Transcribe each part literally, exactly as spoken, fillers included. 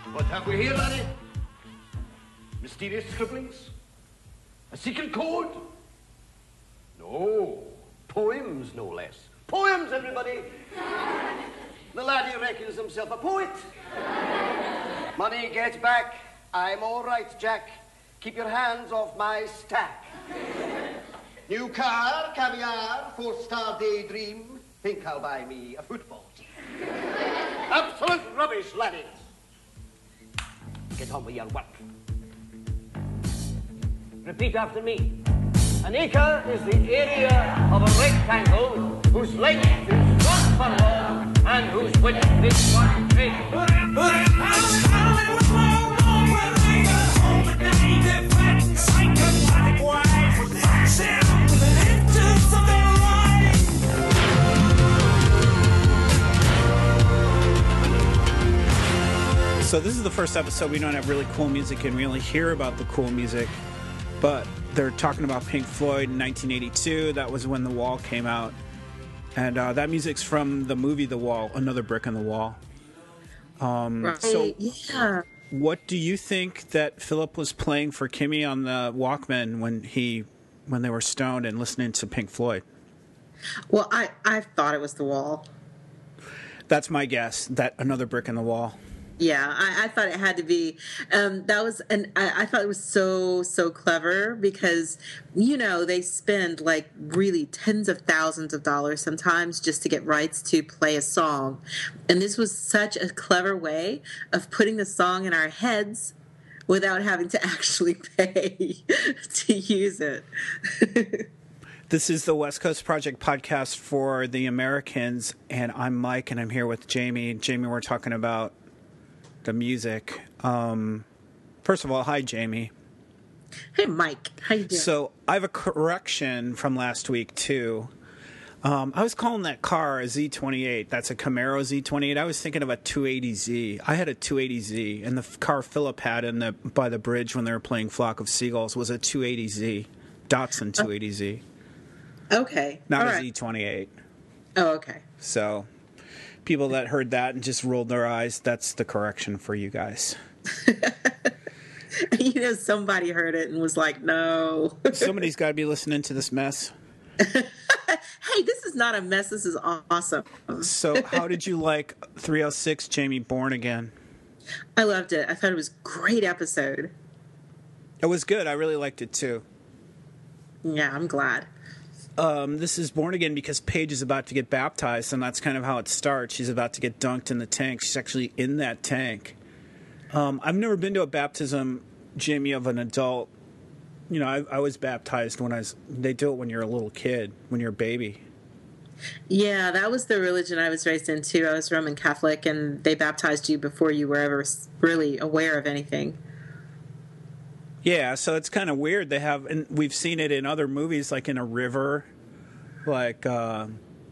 What have we here, laddie? Mysterious scribblings? A secret code? No. Poems, no less. Poems, everybody! The laddie reckons himself a poet. Money, get back. I'm all right, Jack. Keep your hands off my stack. New car, caviar, four-star daydream. Think I'll buy me a football team. Absolute rubbish, laddie. Get on with your work. Repeat after me. An acre is the area of a rectangle whose length is one furlong and whose width is one cubit. So this is the first episode we don't have really cool music and we only hear about the cool music, but they're talking about Pink Floyd in nineteen eighty-two. That was when The Wall came out. And uh, that music's from the movie The Wall, Another Brick in the Wall. Um, right, so yeah. What do you think that Philip was playing for Kimmy on the Walkman when he when they were stoned and listening to Pink Floyd? Well, I, I thought it was The Wall. That's my guess, that Another Brick in the Wall. Yeah, I, I thought it had to be. Um, that was, and I, I thought it was so, so clever because, you know, they spend like really tens of thousands of dollars sometimes just to get rights to play a song. And this was such a clever way of putting the song in our heads without having to actually pay to use it. This is the West Coast Project podcast for the Americans, and I'm Mike, and I'm here with Jamie. Jamie, we're talking about the music. Um, first of all, hi, Jamie. Hey, Mike. How you doing? So I have a correction from last week, too. Um, I was calling that car a Z twenty-eight. That's a Camaro Z twenty-eight. I was thinking of a two eighty Z. I had a two eighty Z, and the car Philip had in the by the bridge when they were playing Flock of Seagulls was a two eighty Z, Datsun two eighty Z. Okay. Not All a right. Z twenty-eight. Oh, okay. So people that heard that and just rolled their eyes, that's the correction for you guys. You know, somebody heard it and was like, no. Somebody's got to be listening to this mess. Hey, this is not a mess. This is awesome. So how did you like three oh six, Jamie, Born Again? I loved it. I thought it was a great episode. It was good. I really liked it, too. Yeah, I'm glad. Um, this is Born Again because Paige is about to get baptized, and that's kind of how it starts. She's about to get dunked in the tank. She's actually in that tank. Um, I've never been to a baptism, Jamie, of an adult. You know, I, I was baptized when I was... They do it when you're a little kid, when you're a baby. Yeah, that was the religion I was raised into. I was Roman Catholic, and they baptized you before you were ever really aware of anything. Yeah, so it's kind of weird. They have, and we've seen it in other movies, like in a river, like uh,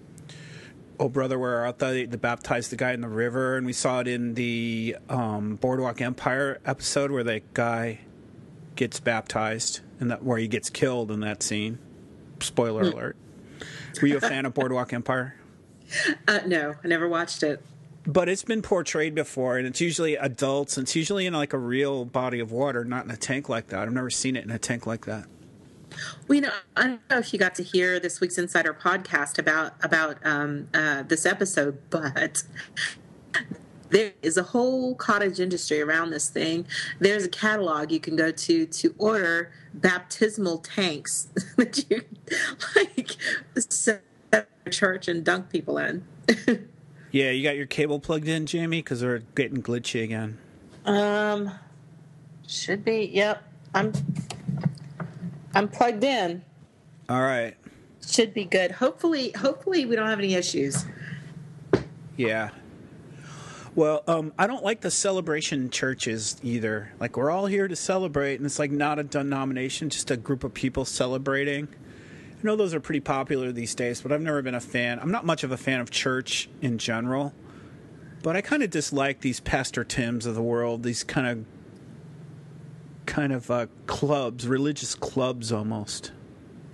Oh Brother, Where Art Thou? They, they baptized the guy in the river, and we saw it in the um, Boardwalk Empire episode where that guy gets baptized and that where he gets killed in that scene. Spoiler mm. alert. Were you a fan of Boardwalk Empire? Uh, no, I never watched it. But it's been portrayed before, and it's usually adults, and it's usually in like a real body of water, not in a tank like that. I've never seen it in a tank like that. Well, you know, I don't know if you got to hear this week's Insider podcast about about um, uh, this episode, but there is a whole cottage industry around this thing. There's a catalog you can go to to order baptismal tanks that you like set up at church and dunk people in. Yeah, you got your cable plugged in, Jamie? Because they're getting glitchy again. Um, should be. Yep, I'm. I'm plugged in. All right. Should be good. Hopefully, hopefully we don't have any issues. Yeah. Well, um, I don't like the celebration churches either. Like, we're all here to celebrate, and it's like not a denomination, just a group of people celebrating. I know those are pretty popular these days, but I've never been a fan. I'm not much of a fan of church in general, but I kind of dislike these Pastor Tims of the world, these kind of kind of uh, clubs, religious clubs almost.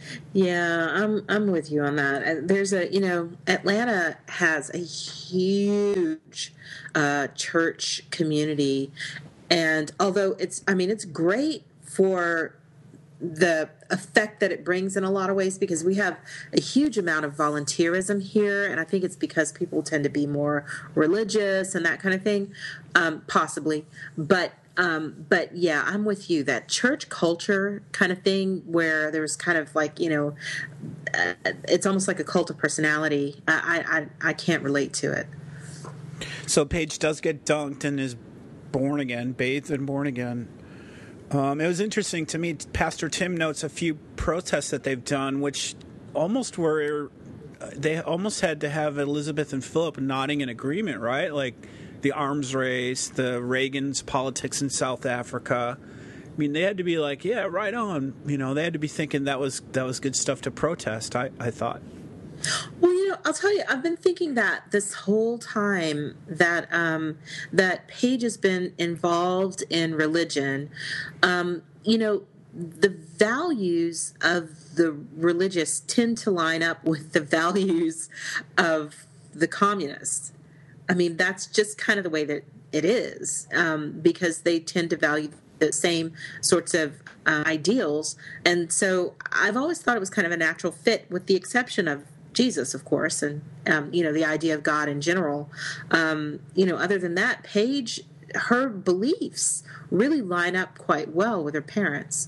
Yeah, I'm I'm with you on that. Uh, There's a you know Atlanta has a huge uh, church community, and although it's I mean it's great for the effect that it brings in a lot of ways because we have a huge amount of volunteerism here, and I think it's because people tend to be more religious and that kind of thing, um, possibly. But um, but yeah, I'm with you. That church culture kind of thing, where there's kind of like you know, uh, it's almost like a cult of personality. I I I can't relate to it. So Paige does get dunked and is born again, bathed and born again. Um, it was interesting to me. Pastor Tim notes a few protests that they've done, which almost were they almost had to have Elizabeth and Philip nodding in agreement, right? Like the arms race, the Reagan's politics in South Africa. I mean, they had to be like, yeah, right on. You know, they had to be thinking that was that was good stuff to protest. I, I thought. Well, you know, I'll tell you, I've been thinking that this whole time that um, that Paige has been involved in religion. Um, you know, the values of the religious tend to line up with the values of the communists. I mean, that's just kind of the way that it is, um, because they tend to value the same sorts of uh, ideals. And so I've always thought it was kind of a natural fit, with the exception of Jesus, of course, and, um, you know, the idea of God in general. Um, you know, other than that, Paige, her beliefs really line up quite well with her parents.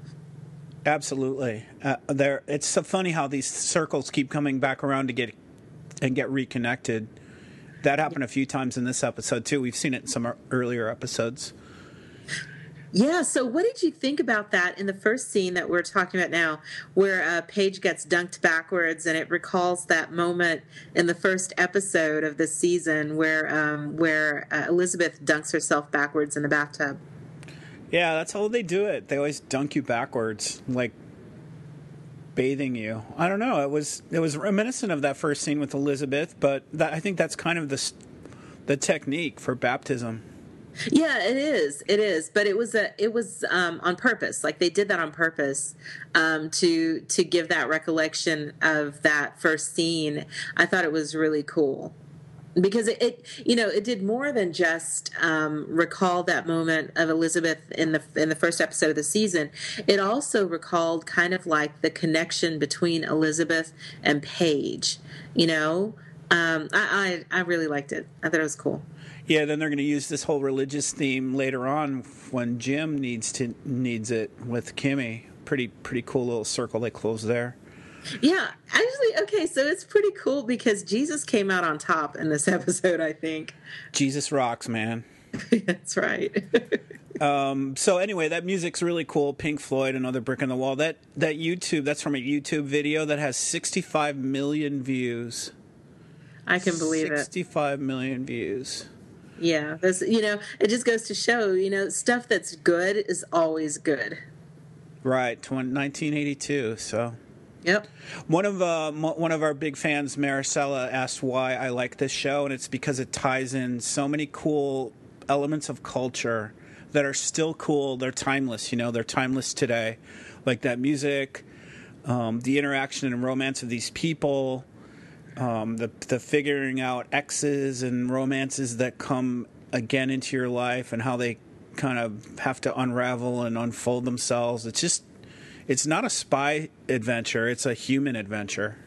Absolutely. Uh, there, it's so funny how these circles keep coming back around to get and get reconnected. That happened a few times in this episode, too. We've seen it in some earlier episodes. Yeah, so what did you think about that in the first scene that we're talking about now, where uh, Paige gets dunked backwards, and it recalls that moment in the first episode of this season where um, where uh, Elizabeth dunks herself backwards in the bathtub? Yeah, that's how they do it. They always dunk you backwards, like bathing you. I don't know. It was it was reminiscent of that first scene with Elizabeth, but that, I think that's kind of the the technique for baptism. Yeah, it is. It is, but it was a it was um, on purpose. Like they did that on purpose um, to to give that recollection of that first scene. I thought it was really cool because it, it you know it did more than just um, recall that moment of Elizabeth in the in the first episode of the season. It also recalled kind of like the connection between Elizabeth and Paige. You know, um, I, I I really liked it. I thought it was cool. Yeah, then they're going to use this whole religious theme later on when Jim needs to needs it with Kimmy. Pretty pretty cool little circle they close there. Yeah, actually, okay, so it's pretty cool because Jesus came out on top in this episode, I think. Jesus rocks, man. That's right. um, so anyway, that music's really cool. Pink Floyd, Another Brick in the Wall. That that YouTube, that's from a YouTube video that has sixty-five million views. I can believe it. sixty-five million views. Yeah, this, you know, it just goes to show, you know, stuff that's good is always good. Right, nineteen eighty-two. So, yep. One of uh, one of our big fans, Maricela, asked why I like this show, and it's because it ties in so many cool elements of culture that are still cool. They're timeless, you know, they're timeless today, like that music, um, the interaction and romance of these people. Um, the the figuring out exes and romances that come again into your life and how they kind of have to unravel and unfold themselves. It's just, it's not a spy adventure. It's a human adventure.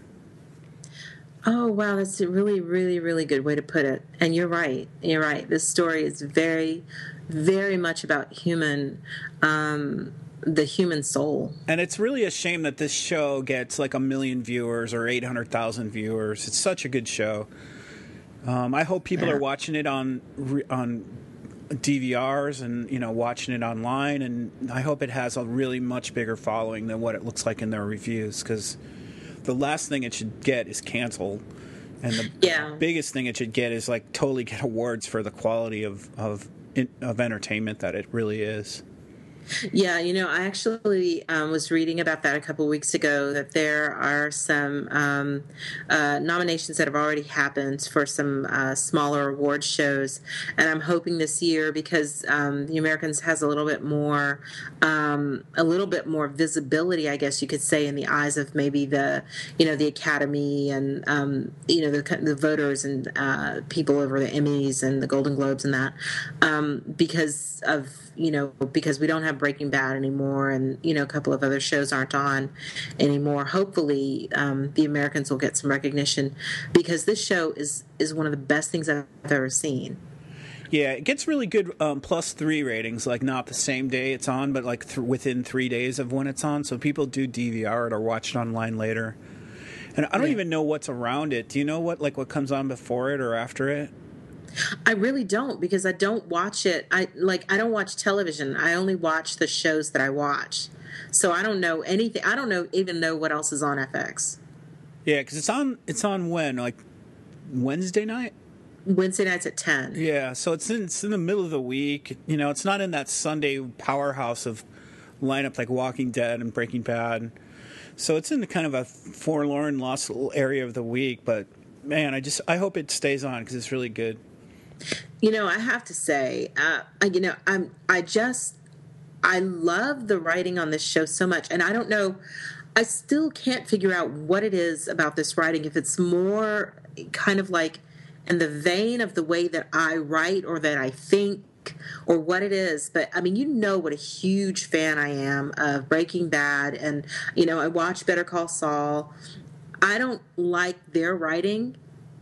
Oh, wow. That's a really, really, really good way to put it. And you're right. You're right. This story is very, very much about human um the human soul. And it's really a shame that this show gets like a million viewers or eight hundred thousand viewers. It's such a good show. Um, I hope people yeah. are watching it on on D V Rs and, you know, watching it online. And I hope it has a really much bigger following than what it looks like in their reviews, because the last thing it should get is canceled. And the yeah. biggest thing it should get is like totally get awards for the quality of, of, of entertainment that it really is. Yeah, you know, I actually um, was reading about that a couple of weeks ago, that there are some um, uh, nominations that have already happened for some uh, smaller award shows. And I'm hoping this year, because um, The Americans has a little bit more, um, a little bit more visibility, I guess you could say, in the eyes of maybe the, you know, the Academy and, um, you know, the, the voters and uh, people over the Emmys and the Golden Globes and that, um, because of, you know, because we don't have Breaking Bad anymore, and, you know, a couple of other shows aren't on anymore. Hopefully, um, The Americans will get some recognition, because this show is, is one of the best things I've ever seen. Yeah, it gets really good um, plus three ratings, like not the same day it's on, but like th- within three days of when it's on. So people do D V R it or watch it online later. And I don't Yeah. even know what's around it. Do you know what like what comes on before it or after it? I really don't, because I don't watch it. I like I don't watch television. I only watch the shows that I watch. So I don't know anything. I don't know even know what else is on F X. Yeah, because it's on it's on when, like Wednesday night. Wednesday nights at ten. Yeah, so it's in it's in the middle of the week. You know, it's not in that Sunday powerhouse of lineup like Walking Dead and Breaking Bad. So it's in the kind of a forlorn, lost little area of the week. But man, I just I hope it stays on because it's really good. You know, I have to say, uh, I- you know, I'm, I just, I love the writing on this show so much. And I don't know, I still can't figure out what it is about this writing, if it's more kind of like in the vein of the way that I write or that I think, or what it is. But I mean, you know what a huge fan I am of Breaking Bad. And, you know, I watch Better Call Saul. I don't like their writing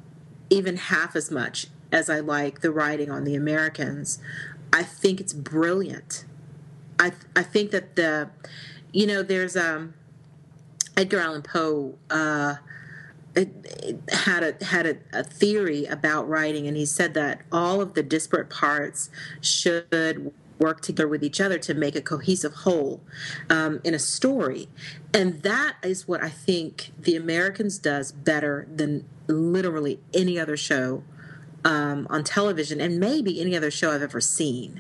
even half as much as I like the writing on The Americans. I think it's brilliant. I I think that the, you know, there's um, Edgar Allan Poe uh, it, it had a had a, a theory about writing, and he said that all of the disparate parts should work together with each other to make a cohesive whole um, in a story. And that is what I think The Americans does better than literally any other show Um, on television, and maybe any other show I've ever seen.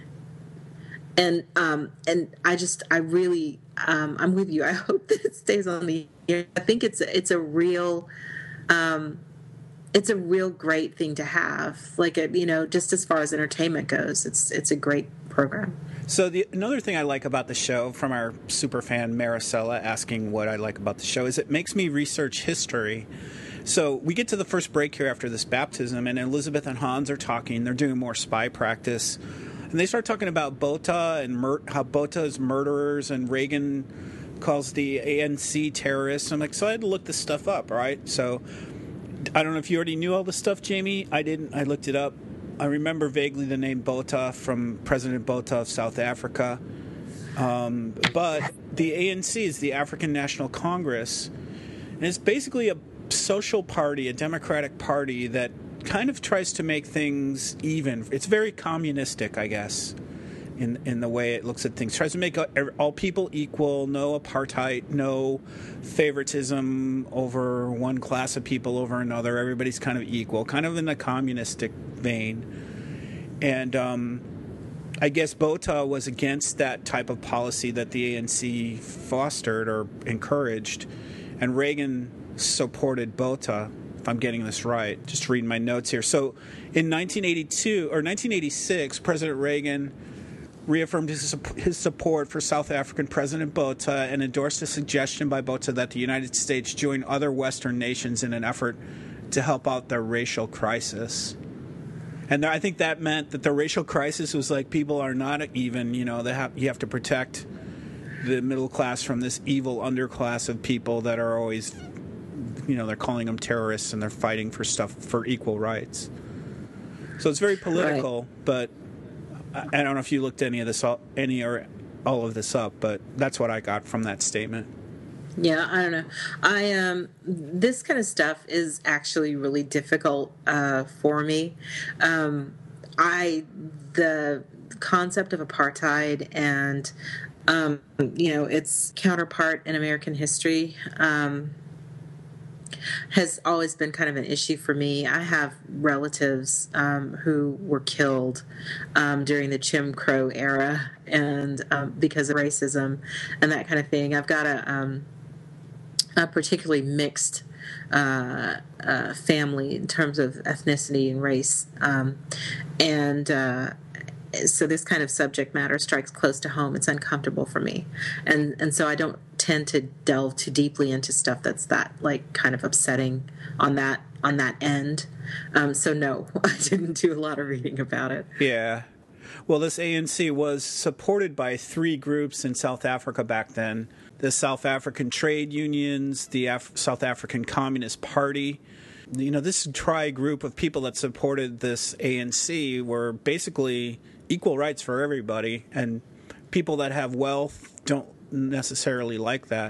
And um, and I just I really um, I'm with you. I hope that it stays on the air. I think it's it's a real um, it's a real great thing to have. Like a, you know, just as far as entertainment goes, it's it's a great program. So the another thing I like about the show, from our super fan Maricela asking what I like about the show, is it makes me research history. So we get to the first break here after this baptism, and Elizabeth and Hans are talking. They're doing more spy practice. And they start talking about Botha and mur- how Botha is murderers, and Reagan calls the A N C terrorists. I'm like, so I had to look this stuff up, right? So I don't know if you already knew all this stuff, Jamie. I didn't. I looked it up. I remember vaguely the name Botha from President Botha of South Africa. Um, but the A N C is the African National Congress, and it's basically a social party, a democratic party that kind of tries to make things even. It's very communistic, I guess, in in the way it looks at things. Tries to make all people equal, no apartheid, no favoritism over one class of people over another. Everybody's kind of equal, kind of in the communistic vein. And um, I guess Botha was against that type of policy that the A N C fostered or encouraged, and Reagan supported Botha, if I'm getting this right. Just reading my notes here. So in nineteen eighty-two or nineteen eighty-six, President Reagan reaffirmed his, his support for South African President Botha and endorsed a suggestion by Botha that the United States join other Western nations in an effort to help out the racial crisis. And I think that meant that the racial crisis was like, people are not even, you know, they have, you have to protect the middle class from this evil underclass of people that are always, you know, they're calling them terrorists and they're fighting for stuff, for equal rights. So it's very political, right. But I don't know if you looked any of this, any or all of this up, but that's what I got from that statement. Yeah, I don't know. I um, this kind of stuff is actually really difficult uh, for me. Um, I the concept of apartheid and um, you know, its counterpart in American history. Um, has always been kind of an issue for me. I have relatives um, who were killed um, during the Jim Crow era, and um, because of racism and that kind of thing. I've got a, um, a particularly mixed uh, uh, family in terms of ethnicity and race, um, and uh, so this kind of subject matter strikes close to home. It's uncomfortable for me, and and so I don't tend to delve too deeply into stuff that's that like kind of upsetting on that on that end. Um, so no, I didn't do a lot of reading about it. Yeah. Well, this A N C was supported by three groups in South Africa back then: the South African Trade Unions, the Af- South African Communist Party. You know, this tri-group of people that supported this A N C were basically equal rights for everybody, and people that have wealth don't necessarily like that.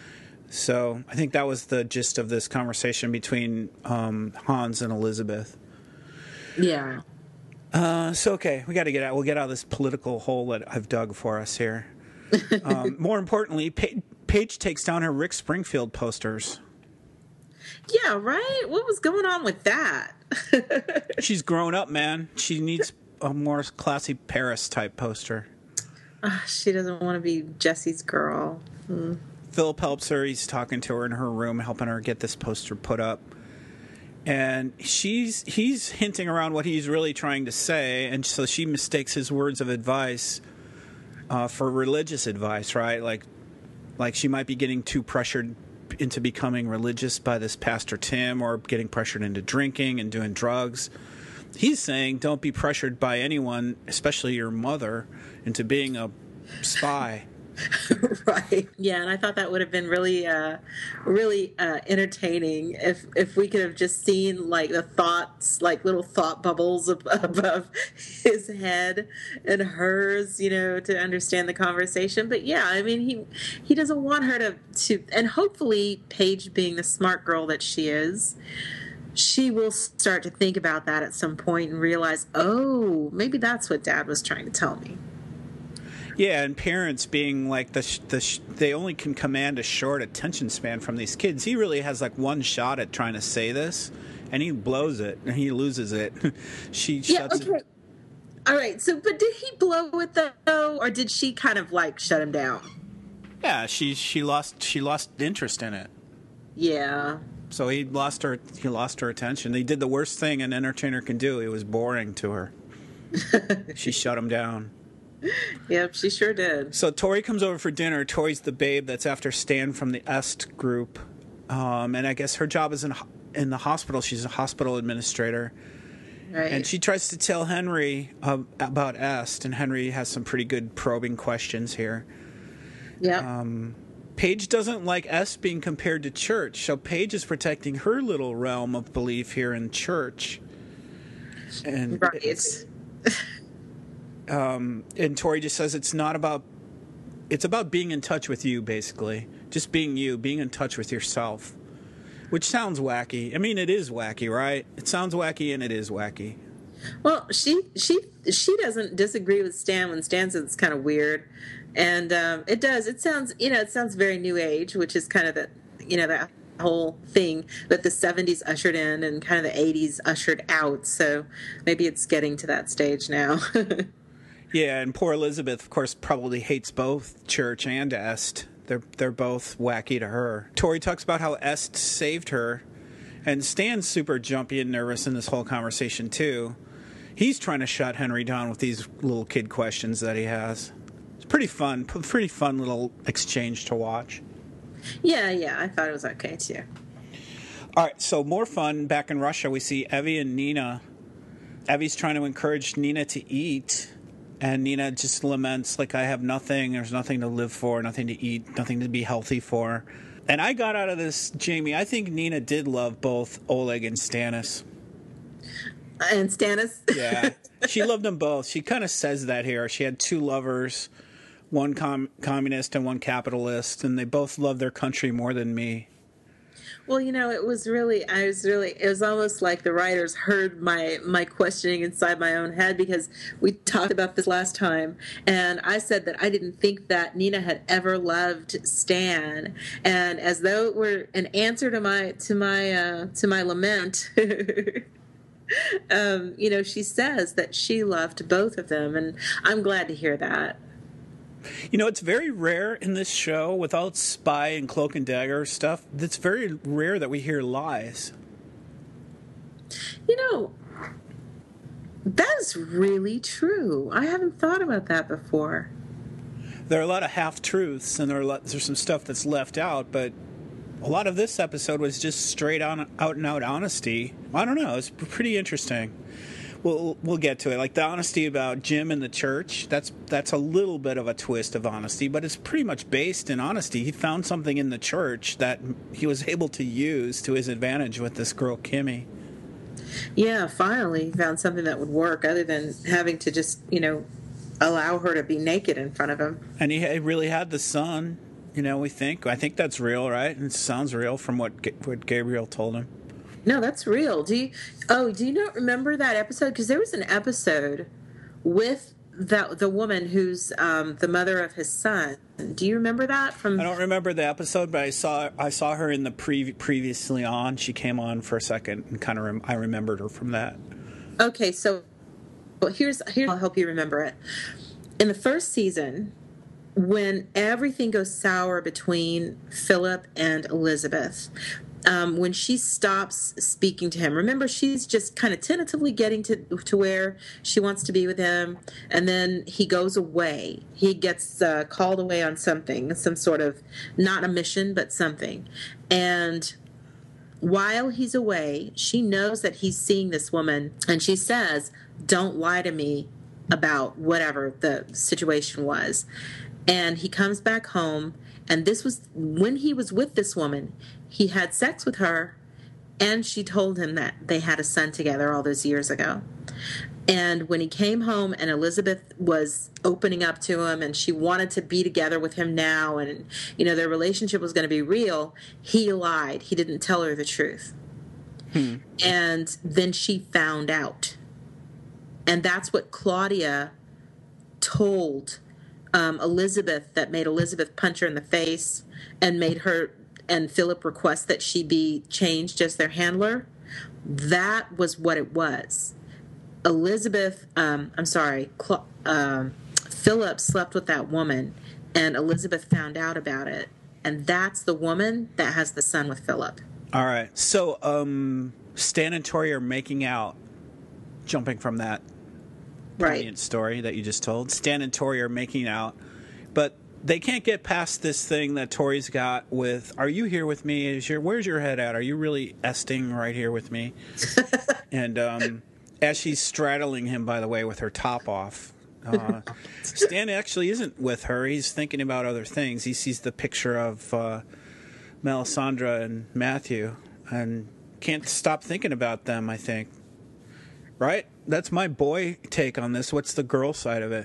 So I think that was the gist of this conversation between um, Hans and Elizabeth. Yeah. Uh, so, okay, we got to get out. We'll get out of this political hole that I've dug for us here. Um, more importantly, pa- Paige takes down her Rick Springfield posters. Yeah, right? What was going on with that? She's grown up, man. She needs a more classy Paris-type poster. Uh, she doesn't want to be Jesse's girl. Hmm. Philip helps her. He's talking to her in her room, helping her get this poster put up. And she's he's hinting around what he's really trying to say, and so she mistakes his words of advice uh, for religious advice, right? Like, like she might be getting too pressured into becoming religious by this Pastor Tim, or getting pressured into drinking and doing drugs. He's saying don't be pressured by anyone, especially your mother, into being a spy. Right. Yeah, and I thought that would have been really, uh, really uh, entertaining if if we could have just seen like the thoughts, like little thought bubbles ab- above his head and hers, you know, to understand the conversation. But yeah, I mean, he he doesn't want her to to, and hopefully Paige, being the smart girl that she is, she will start to think about that at some point and realize, oh, maybe that's what Dad was trying to tell me. Yeah, and parents being like the sh- the sh- they only can command a short attention span from these kids. He really has like one shot at trying to say this, and he blows it and he loses it. She yeah, shuts okay. it. All right. So, but did he blow it though, or did she kind of like shut him down? Yeah, she she lost she lost interest in it. Yeah. So he lost her he lost her attention. He did the worst thing an entertainer can do. It was boring to her. She shut him down. Yep, she sure did. So Tori comes over for dinner. Tori's the babe that's after Stan from the Est group. Um, and I guess her job is in, in the hospital. She's a hospital administrator. Right. And she tries to tell Henry uh, about Est, and Henry has some pretty good probing questions here. Yeah. Um, Paige doesn't like Est being compared to church, so Paige is protecting her little realm of belief here in church. And right. It's... Um, and Tori just says it's not about, it's about being in touch with you, basically. Just being you, being in touch with yourself. Which sounds wacky. I mean, it is wacky, right? It sounds wacky and it is wacky. Well, she she she doesn't disagree with Stan when Stan says it's kind of weird. And um, it does. It sounds, you know, it sounds very new age, which is kind of the, you know, that whole thing that the seventies ushered in and kind of the eighties ushered out. So maybe it's getting to that stage now. Yeah, and poor Elizabeth, of course, probably hates both church and Est. They're they're both wacky to her. Tori talks about how Est saved her, and Stan's super jumpy and nervous in this whole conversation too. He's trying to shut Henry down with these little kid questions that he has. It's pretty fun, pretty fun little exchange to watch. Yeah, yeah, I thought it was okay too. All right, so more fun. Back in Russia, we see Evie and Nina. Evie's trying to encourage Nina to eat. And Nina just laments, like, I have nothing. There's nothing to live for, nothing to eat, nothing to be healthy for. And I got out of this, Jamie, I think Nina did love both Oleg and Stannis. And Stannis? Yeah. She loved them both. She kind of says that here. She had two lovers, one com- communist and one capitalist, and they both love their country more than me. Well, you know, it was really, I was really, it was almost like the writers heard my, my questioning inside my own head, because we talked about this last time. And I said that I didn't think that Nina had ever loved Stan. And as though it were an answer to my, to my, uh, to my lament, um, you know, she says that she loved both of them. And I'm glad to hear that. You know, it's very rare in this show, without spy and cloak and dagger stuff, it's very rare that we hear lies. You know, that is really true. I haven't thought about that before. There are a lot of half-truths, and there are lot, there's some stuff that's left out, but a lot of this episode was just straight on, out-and-out honesty. I don't know, it's pretty interesting. We'll we'll get to it. Like the honesty about Jim and the church, that's that's a little bit of a twist of honesty, but it's pretty much based in honesty. He found something in the church that he was able to use to his advantage with this girl, Kimmy. Yeah, finally he found something that would work, other than having to just, you know, allow her to be naked in front of him. And he really had the son, you know, we think. I think that's real, right? It sounds real from what what Gabriel told him. No, that's real. Do you? Oh, do you not remember that episode? Because there was an episode with that the woman who's um, the mother of his son. Do you remember that? From I don't remember the episode, but I saw I saw her in the pre- previously on. She came on for a second, and kind of rem- I remembered her from that. Okay, so well, here's here's I'll help you remember it. In the first season, when everything goes sour between Philip and Elizabeth. Um, when she stops speaking to him, remember, she's just kind of tentatively getting to to where she wants to be with him, and then he goes away. He gets uh, called away on something, some sort of, not a mission, but something. And while he's away, she knows that he's seeing this woman, and she says, "Don't lie to me about whatever the situation was." And he comes back home, and this was when he was with this woman. He had sex with her, and she told him that they had a son together all those years ago. And when he came home and Elizabeth was opening up to him and she wanted to be together with him now, and, you know, their relationship was going to be real, he lied. He didn't tell her the truth. Hmm. And then she found out. And that's what Claudia told um, Elizabeth, that made Elizabeth punch her in the face and made her... and Philip requests that she be changed as their handler. That was what it was. Elizabeth, um, I'm sorry, Cl- um, Philip slept with that woman, and Elizabeth found out about it. And that's the woman that has the son with Philip. All right. So um, Stan and Tori are making out, jumping from that brilliant right. story that you just told. Stan and Tori are making out, but they can't get past this thing that Tori's got with, "Are you here with me? Is your Where's your head at? Are you really esting right here with me?" And um, as she's straddling him, by the way, with her top off, uh, Stan actually isn't with her. He's thinking about other things. He sees the picture of uh, Melisandre and Matthew and can't stop thinking about them, I think. Right? That's my boy take on this. What's the girl side of it?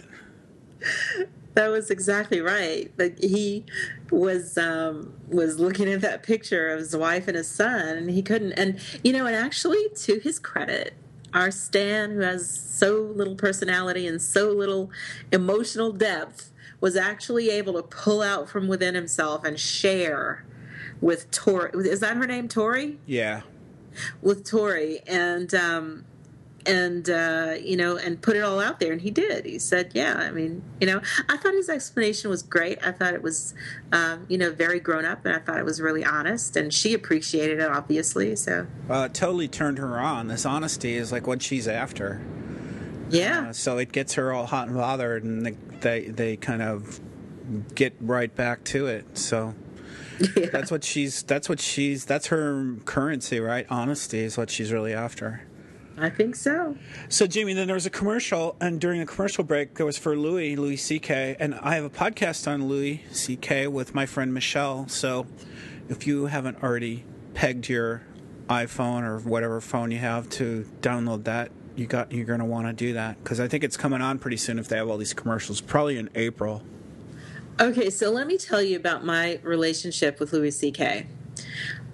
That was exactly right. Like he was um, was looking at that picture of his wife and his son, and he couldn't. And you know, and actually, to his credit, our Stan, who has so little personality and so little emotional depth, was actually able to pull out from within himself and share with Tori. Is that her name, Tori? Yeah. With Tori, and. Um, And, uh, you know, and put it all out there. And he did. He said, yeah, I mean, you know, I thought his explanation was great. I thought it was, um, you know, very grown up. And I thought it was really honest. And she appreciated it, obviously. So, well, it totally turned her on. This honesty is like what she's after. Yeah. Uh, so it gets her all hot and bothered. And they, they, they kind of get right back to it. So. Yeah. That's what she's, that's what she's, that's her currency, right? Honesty is what she's really after. I think so. So, Jamie, then there was a commercial, and during the commercial break, there was for Louis, Louis C K, and I have a podcast on Louis C K with my friend Michelle. So, if you haven't already pegged your iPhone or whatever phone you have to download that, you got you're going to want to do that, because I think it's coming on pretty soon if they have all these commercials, probably in April. Okay, so let me tell you about my relationship with Louis C K.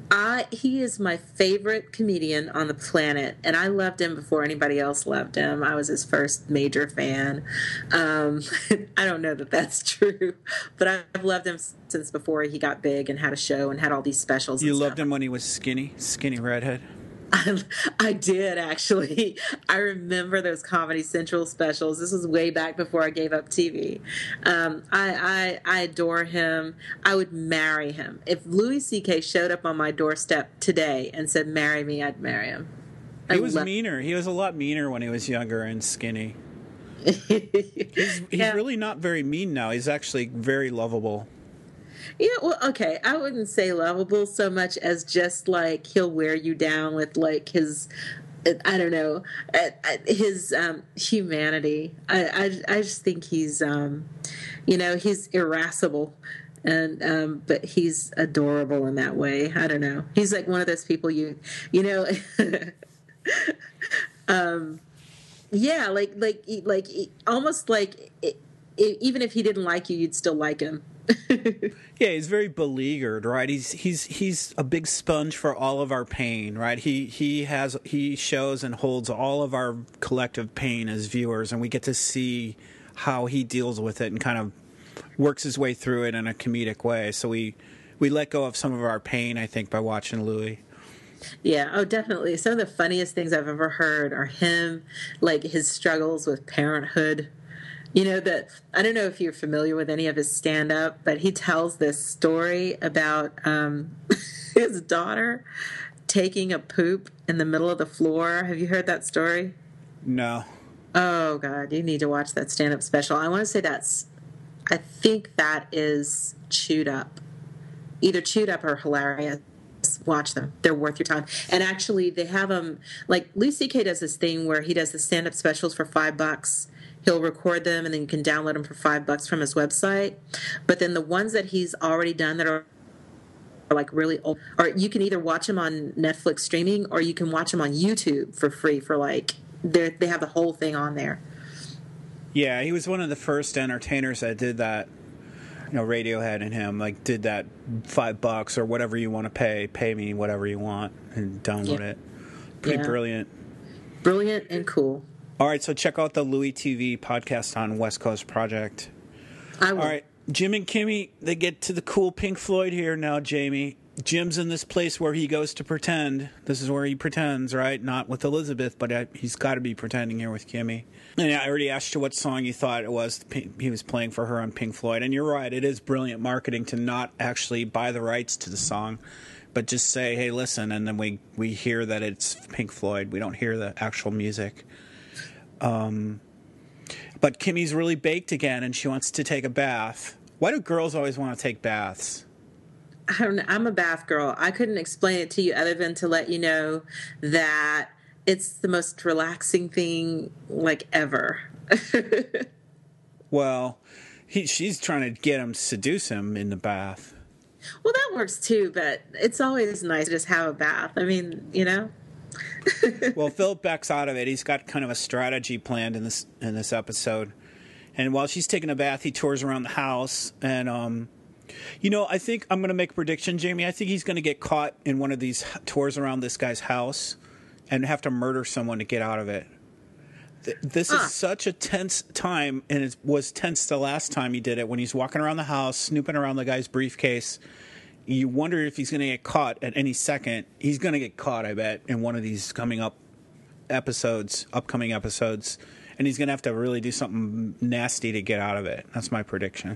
I he is my favorite comedian on the planet, and I loved him before anybody else loved him. I was his first major fan. Um, I don't know that that's true, but I've loved him since before he got big and had a show and had all these specials. You and loved stuff. him when he was skinny, skinny redhead. I, I did actually. I remember those Comedy Central specials. This was way back before I gave up T V. Um, I, I I adore him. I would marry him if Louis C K showed up on my doorstep today and said, "Marry me," I'd marry him. I He was love- meaner. He was a lot meaner when he was younger and skinny. He's, he's Yeah. really not very mean now. He's actually very lovable. Yeah, well, okay. I wouldn't say lovable so much as just like he'll wear you down with like his, I don't know, uh, uh, his um, humanity. I, I I just think he's, um, you know, he's irascible, and um, but he's adorable in that way. I don't know. He's like one of those people you, you know. um, yeah, like like like almost like it, it, even if he didn't like you, you'd still like him. Yeah, he's very beleaguered, right? He's he's he's a big sponge for all of our pain, right? He he has he shows and holds all of our collective pain as viewers, and we get to see how he deals with it and kind of works his way through it in a comedic way. So we we let go of some of our pain, I think, by watching Louis. Yeah, oh, definitely. Some of the funniest things I've ever heard are him, like his struggles with parenthood. You know, that I don't know if you're familiar with any of his stand-up, but he tells this story about um, his daughter taking a poop in the middle of the floor. Have you heard that story? No. Oh, God, you need to watch that stand-up special. I want to say that's, I think that is Chewed Up. Either Chewed Up or Hilarious. Watch them. They're worth your time. And actually, they have them, like, Louis C K does this thing where he does the stand-up specials for five bucks. He'll record them, and then you can download them for five bucks from his website. But then the ones that he's already done that are, are like really old, or you can either watch them on Netflix streaming, or you can watch them on YouTube for free for like, they they have the whole thing on there. Yeah, he was one of the first entertainers that did that. You know, Radiohead and him like did that five bucks or whatever you want to pay, pay me whatever you want and download Yeah. it. Pretty Yeah. brilliant. Brilliant and cool. All right, so check out the Louis T V podcast on West Coast Project. I will. All right, Jim and Kimmy, they get to the cool Pink Floyd here now, Jamie. Jim's in this place where he goes to pretend. This is where he pretends, right? Not with Elizabeth, but I, he's got to be pretending here with Kimmy. And I already asked you what song you thought it was he was playing for her on Pink Floyd. And you're right, it is brilliant marketing to not actually buy the rights to the song, but just say, hey, listen, and then we, we hear that it's Pink Floyd. We don't hear the actual music. Um, but Kimmy's really baked again, and she wants to take a bath. Why do girls always want to take baths? I don't know. I'm a bath girl. I couldn't explain it to you other than to let you know that it's the most relaxing thing like ever. Well, he, she's trying to get him, seduce him in the bath. Well, that works too, but it's always nice to just have a bath. I mean, you know. Well, Philip backs out of it. He's got kind of a strategy planned in this in this episode. And while she's taking a bath, he tours around the house. And, um, you know, I think I'm going to make a prediction, Jamie. I think he's going to get caught in one of these tours around this guy's house and have to murder someone to get out of it. Th- This Ah. is such a tense time, and it was tense the last time he did it, when he's walking around the house, snooping around the guy's briefcase. You wonder if he's going to get caught at any second. He's going to get caught, I bet, in one of these coming up episodes, upcoming episodes. And he's going to have to really do something nasty to get out of it. That's my prediction.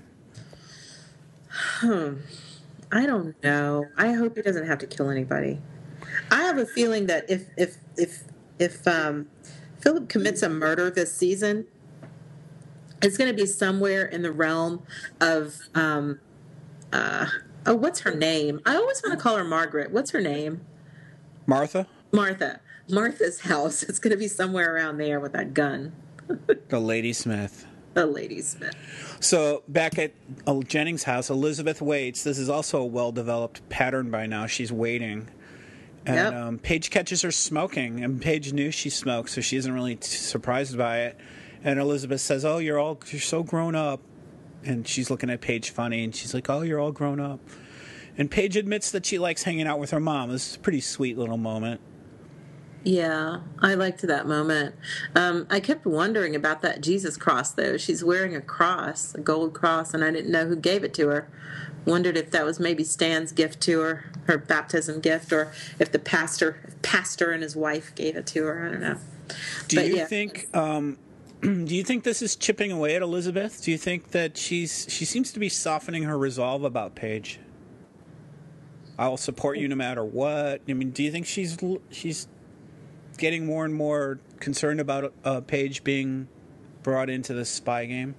I don't know. I hope he doesn't have to kill anybody. I have a feeling that if if if if um, Philip commits a murder this season, it's going to be somewhere in the realm of um, uh, oh, what's her name? I always want to call her Margaret. What's her name? Martha? Martha. Martha's house. It's going to be somewhere around there with that gun. The Lady Smith. The Lady Smith. So back at uh, Jennings' house, Elizabeth waits. This is also a well-developed pattern by now. She's waiting. And Yep. um, Paige catches her smoking, and Paige knew she smoked, so she isn't really t- surprised by it. And Elizabeth says, "Oh, you're all you're so grown up," and she's looking at Paige funny, and she's like, "Oh, you're all grown up." And Paige admits that she likes hanging out with her mom. This is a pretty sweet little moment. Yeah, I liked that moment. Um, I kept wondering about that Jesus cross, though. She's wearing a cross, a gold cross, and I didn't know who gave it to her. Wondered if that was maybe Stan's gift to her, her baptism gift, or if the pastor, pastor and his wife gave it to her. I don't know. Do But, you yeah. think? Um, do you think this is chipping away at Elizabeth? Do you think that she's she seems to be softening her resolve about Paige? I'll support you no matter what. I mean, do you think she's she's getting more and more concerned about uh, Paige being brought into the spy game?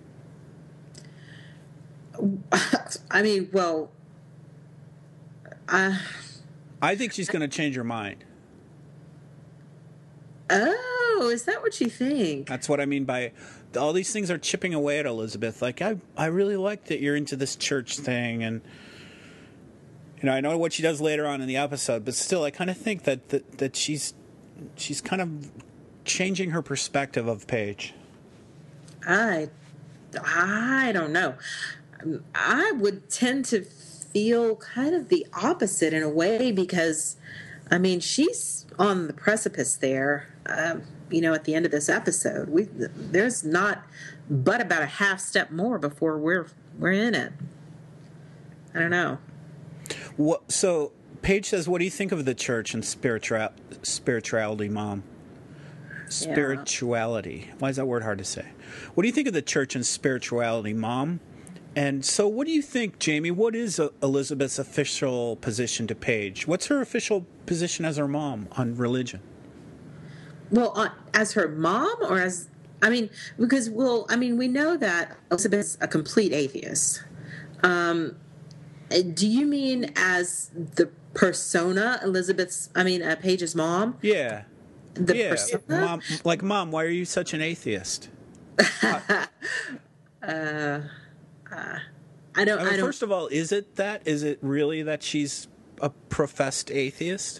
I mean, well, uh, I think she's going to change her mind. oh, is that what you think? That's what I mean by all these things are chipping away at Elizabeth. Like, I, I really like that you're into this church thing, and you know, I know what she does later on in the episode, but still, I kind of think that that, that she's she's kind of changing her perspective of Paige. I, I don't know. I would tend to feel kind of the opposite in a way because, I mean, she's on the precipice there. Um, you know, at the end of this episode, we there's not but about a half step more before we're we're in it. I don't know. What, so Paige says, "What do you think of the church and spiritual spirituality, Mom?" Spirituality. Why is that word hard to say? What do you think of the church and spirituality, Mom? And so, what do you think, Jamie? What is uh, Elizabeth's official position to Paige? What's her official position as her mom on religion? Well, uh, as her mom, or as I mean, because well, I mean, we know that Elizabeth's a complete atheist. Um, do you mean as the persona, Elizabeth's? I mean, uh, Paige's mom? Yeah. The yeah. persona? Mom, like, Mom, why are you such an atheist? uh, uh, I don't. I mean, I don't. first of all, is it that? Is it really that she's a professed atheist?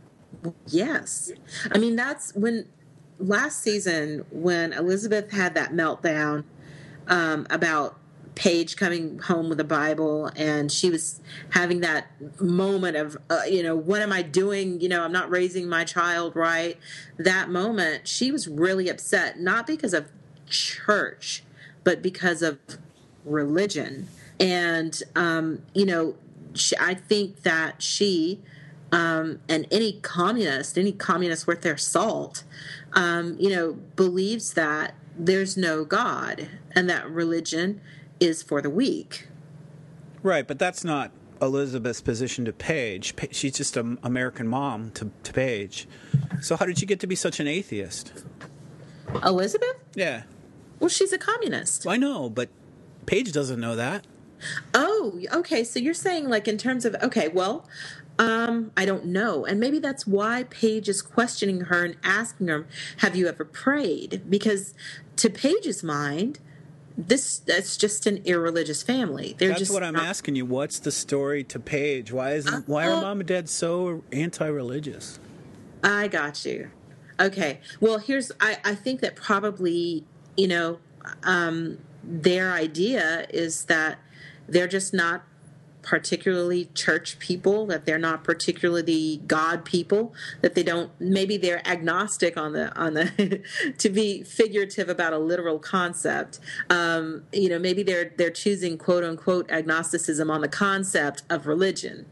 Yes. I mean, that's when last season when Elizabeth had that meltdown um, about Paige coming home with a Bible, and she was having that moment of, uh, you know, what am I doing? You know, I'm not raising my child right. That moment, she was really upset, not because of church, but because of religion. And, um, you know, she, I think that she... Um, and any communist, any communist worth their salt, um, you know, believes that there's no God and that religion is for the weak. Right, but that's not Elizabeth's position to Paige. She's just an American mom to, to Paige. So how did she get to be such an atheist? Elizabeth? Yeah. Well, she's a communist. I know, but Paige doesn't know that. Oh, okay. So you're saying, like, in terms of, okay, well... Um, I don't know. And maybe that's why Paige is questioning her and asking her, have you ever prayed? Because to Paige's mind, this that's just an irreligious family. They're That's just what I'm not... asking you. What's the story to Paige? Why is uh, why are Mom and Dad so anti-religious? I got you. Okay. Well, here's I, I think that probably, you know, um, their idea is that they're just not particularly church people, that they're not particularly God people, that they don't, maybe they're agnostic on the, on the, to be figurative about a literal concept. Um, you know, maybe they're, they're choosing quote unquote agnosticism on the concept of religion.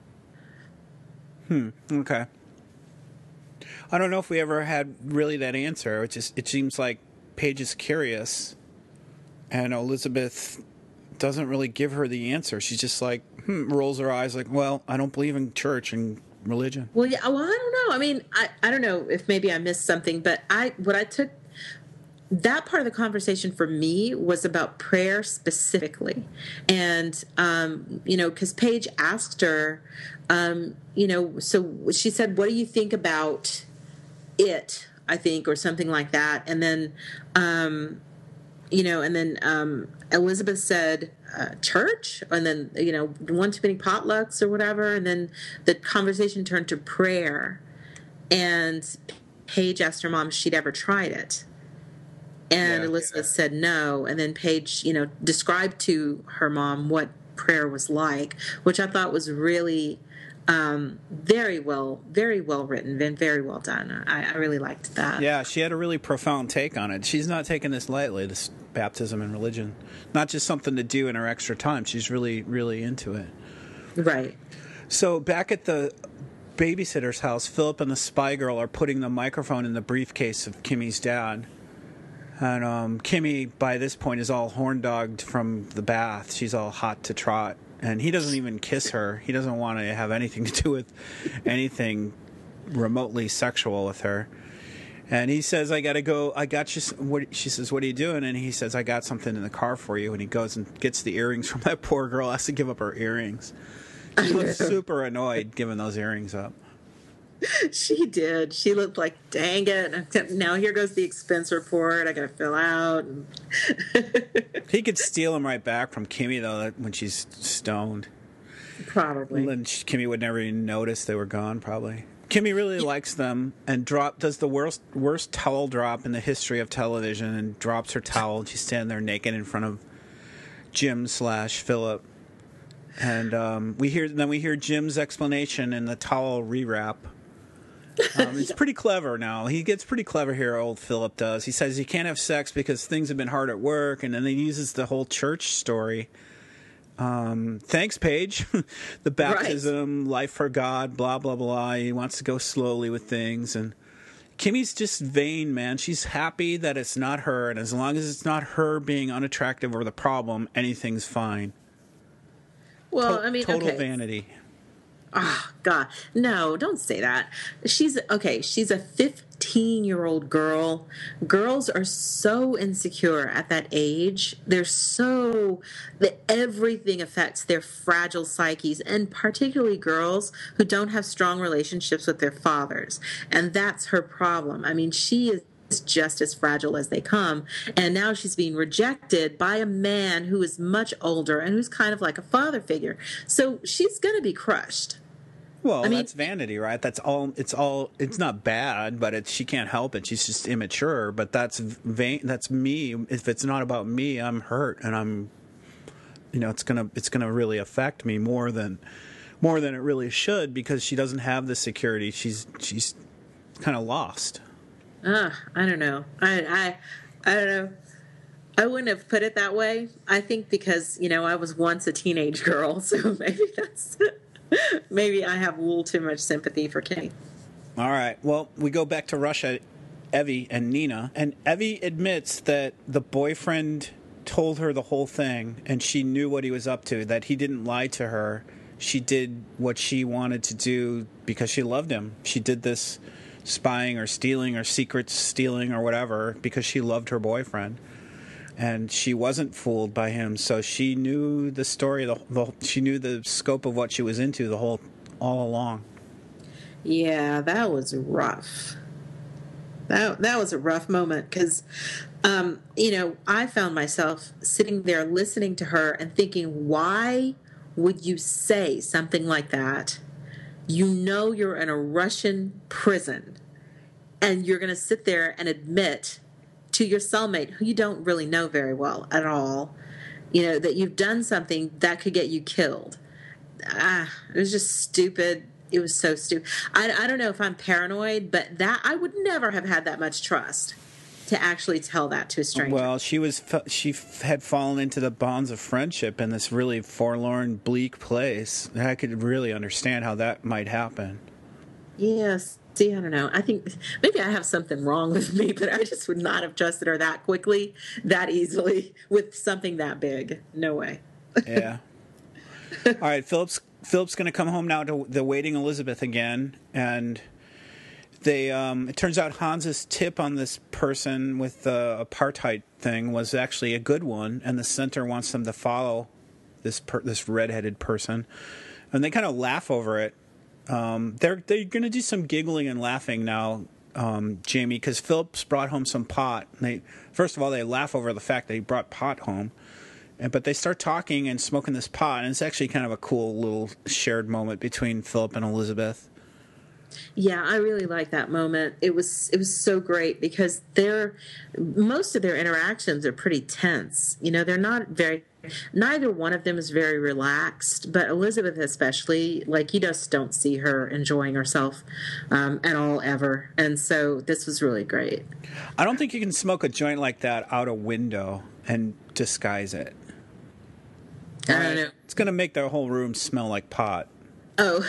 Hmm. Okay. I don't know if we ever had really that answer. It just, it seems like Paige is curious and Elizabeth doesn't really give her the answer. She's just like, hmm, rolls her eyes like, well, I don't believe in church and religion. Well, yeah, well, I don't know. I mean, I, I don't know if maybe I missed something, but I, what I took, that part of the conversation for me was about prayer specifically. And, um, you know, because Paige asked her, um, you know, so she said, what do you think about it, I think, or something like that. And then, um, you know, and then um, Elizabeth said, uh, church? And then, you know, one too many potlucks or whatever. And then the conversation turned to prayer. And Paige asked her mom if she'd ever tried it. And yeah, Elizabeth yeah. said no. And then Paige, you know, described to her mom what prayer was like, which I thought was really um, very well, very well written and very well done. I, I really liked that. Yeah, she had a really profound take on it. She's not taking this lightly, this baptism and religion. Not just something to do in her extra time. She's really, really into it. Right. So back at the babysitter's house, Philip and the spy girl are putting the microphone in the briefcase of Kimmy's dad. And um, Kimmy, by this point, is all horn-dogged from the bath. She's all hot to trot. And he doesn't even kiss her. He doesn't want to have anything to do with anything remotely sexual with her. And he says, I got to go. I got you. Some, what, she says, what are you doing? And he says, I got something in the car for you. And he goes and gets the earrings from that poor girl. Has to give up her earrings. She looks super annoyed giving those earrings up. She did. She looked like, dang it. Now here goes the expense report. I got to fill out. He could steal them right back from Kimmy, though, when she's stoned. Probably. And Kimmy would never even notice they were gone, probably. Kimmy really yeah. likes them and drop does the worst worst towel drop in the history of television and drops her towel. She's standing there naked in front of Jim slash Philip. And um, we hear then we hear Jim's explanation and the towel rewrap. Um, it's pretty clever now. He gets pretty clever here, old Philip does. He says he can't have sex because things have been hard at work, and then he uses the whole church story. Um, thanks, Paige. The baptism, right. Life for God, blah, blah, blah. He wants to go slowly with things. And Kimmy's just vain, man. She's happy that it's not her, and as long as it's not her being unattractive or the problem, anything's fine. Well, to- I mean, total okay. vanity. Oh, God. No, don't say that. She's, okay, she's a fifteen-year-old girl. Girls are so insecure at that age. They're so, that everything affects their fragile psyches, and particularly girls who don't have strong relationships with their fathers. And that's her problem. I mean, she is just as fragile as they come, and now she's being rejected by a man who is much older and who's kind of like a father figure. So she's going to be crushed. Well, I mean, that's vanity, right? That's all. It's all. It's not bad, but it's she can't help it. She's just immature. But that's vain. That's me. If it's not about me, I'm hurt, and I'm, you know, it's gonna it's gonna really affect me more than more than it really should because she doesn't have the security. She's she's kind of lost. Uh, I don't know. I, I, I don't know. I wouldn't have put it that way. I think because, you know, I was once a teenage girl, so maybe that's, maybe I have a little too much sympathy for Kenny. All right. Well, we go back to Russia, Evie and Nina, and Evie admits that the boyfriend told her the whole thing, and she knew what he was up to, that he didn't lie to her. She did what she wanted to do because she loved him. She did this spying or stealing or secret stealing or whatever because she loved her boyfriend, and she wasn't fooled by him. So she knew the story. The, the she knew the scope of what she was into the whole all along. Yeah, that was rough. That that was a rough moment because, um, you know, I found myself sitting there listening to her and thinking, why would you say something like that? You know you're in a Russian prison, and you're going to sit there and admit to your cellmate, who you don't really know very well at all, you know, that you've done something that could get you killed. Ah, it was just stupid. It was so stupid. I, I don't know if I'm paranoid, but that I would never have had that much trust to actually tell that to a stranger. Well, she was she had fallen into the bonds of friendship in this really forlorn, bleak place. I could really understand how that might happen. Yes. See, I don't know. I think maybe I have something wrong with me, but I just would not have trusted her that quickly, that easily, with something that big. No way. Yeah. All right, Philip's Philip's going to come home now to the waiting Elizabeth again, and they. Um, it turns out Hans's tip on this person with the apartheid thing was actually a good one, and the center wants them to follow this per, this redheaded person, and they kind of laugh over it. Um, they're they're going to do some giggling and laughing now, um, Jamie, because Philip's brought home some pot. And they first of all they laugh over the fact that he brought pot home. But they start talking and smoking this pot, and it's actually kind of a cool little shared moment between Philip and Elizabeth. Yeah, I really like that moment. It was it was so great because they're most of their interactions are pretty tense. You know, they're not very neither one of them is very relaxed, but Elizabeth especially, like, you just don't see her enjoying herself um, at all ever. And so this was really great. I don't think you can smoke a joint like that out a window and disguise it. I don't know. It's going to make the whole room smell like pot. Oh,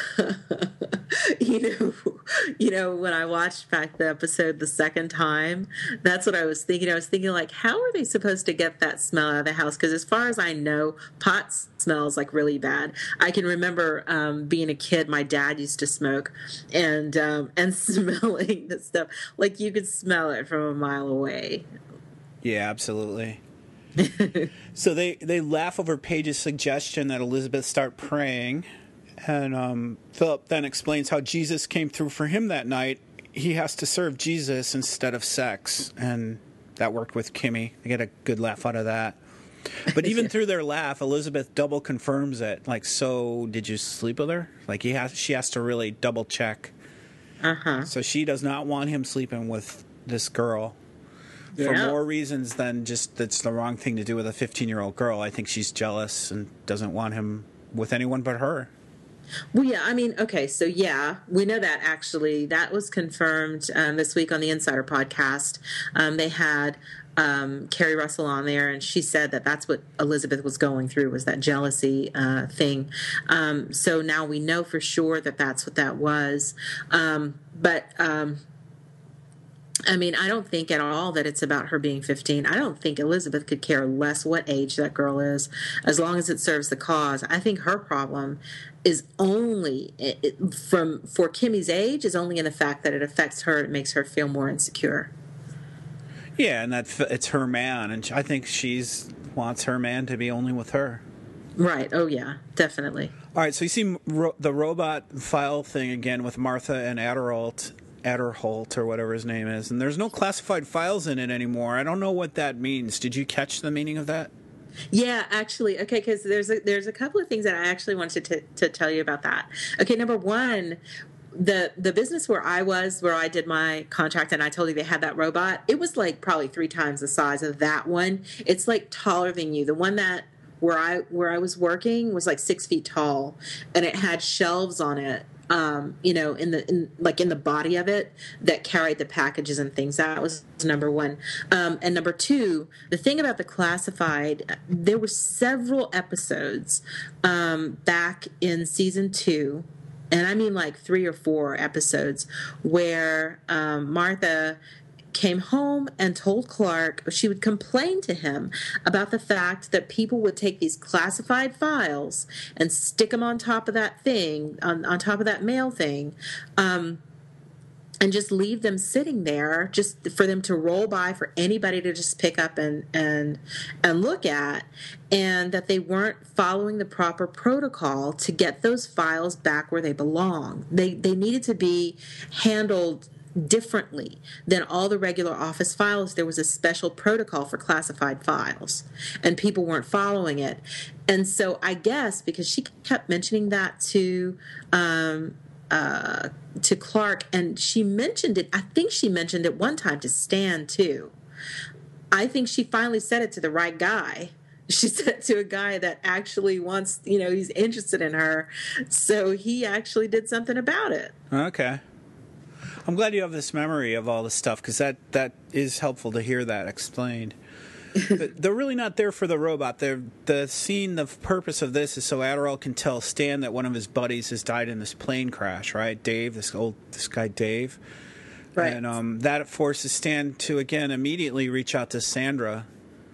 you know, you know, when I watched back the episode the second time, that's what I was thinking. I was thinking, like, how are they supposed to get that smell out of the house? Because as far as I know, pot smells like really bad. I can remember um, being a kid, my dad used to smoke, and um, and smelling the stuff. Like, you could smell it from a mile away. Yeah, absolutely. So they, they laugh over Paige's suggestion that Elizabeth start praying. And um, Philip then explains how Jesus came through for him that night. He has to serve Jesus instead of sex. And that worked with Kimmy. They get a good laugh out of that. But even through their laugh, Elizabeth double confirms it. Like, so did you sleep with her? Like, he has, she has to really double check. Uh-huh. So she does not want him sleeping with this girl. For Yeah. more reasons than just that's the wrong thing to do with a fifteen-year-old girl. I think she's jealous and doesn't want him with anyone but her. Well, yeah, I mean, okay, so yeah, we know that actually. That was confirmed um, this week on the Insider podcast. Um, they had um, Carrie Russell on there, and she said that that's what Elizabeth was going through, was that jealousy uh, thing. Um, so now we know for sure that that's what that was. Um, but... Um, I mean, I don't think at all that it's about her being fifteen. I don't think Elizabeth could care less what age that girl is, as long as it serves the cause. I think her problem is only it, it, from for Kimmy's age is only in the fact that it affects her. It makes her feel more insecure. Yeah, and that it's her man, and I think she's wants her man to be only with her. Right. Oh, yeah, definitely. All right, so you see ro- the robot file thing again with Martha and Adderholt. Adderholt or whatever his name is, and there's no classified files in it anymore. I don't know what that means. Did you catch the meaning of that? Yeah, actually, okay, because there's a, there's a couple of things that I actually wanted to, to tell you about that. Okay, number one, the the business where I was, where I did my contract, and I told you they had that robot, it was like probably three times the size of that one. It's like taller than you. The one that where I where I was working was like six feet tall, and it had shelves on it. Um, you know, in the in, like in the body of it that carried the packages and things. That was number one. Um, and number two, the thing about the classified, there were several episodes um, back in season two, and I mean like three or four episodes, where um, Martha came home and told Clark, she would complain to him about the fact that people would take these classified files and stick them on top of that thing, on, on top of that mail thing, um, and just leave them sitting there just for them to roll by for anybody to just pick up and and and look at, and that they weren't following the proper protocol to get those files back where they belong. They they needed to be handled differently than all the regular office files. There was a special protocol for classified files, and people weren't following it. And so I guess because she kept mentioning that to um, uh, to Clark, and she mentioned it, I think she mentioned it one time to Stan too. I think she finally said it to the right guy. She said it to a guy that actually wants, you know, he's interested in her. So he actually did something about it. Okay. I'm glad you have this memory of all this stuff, because that, that is helpful to hear that explained. But they're really not there for the robot. They're, the scene, the purpose of this is so Adderall can tell Stan that one of his buddies has died in this plane crash, right? Dave, this old this guy Dave. Right. And um, that forces Stan to, again, immediately reach out to Sandra.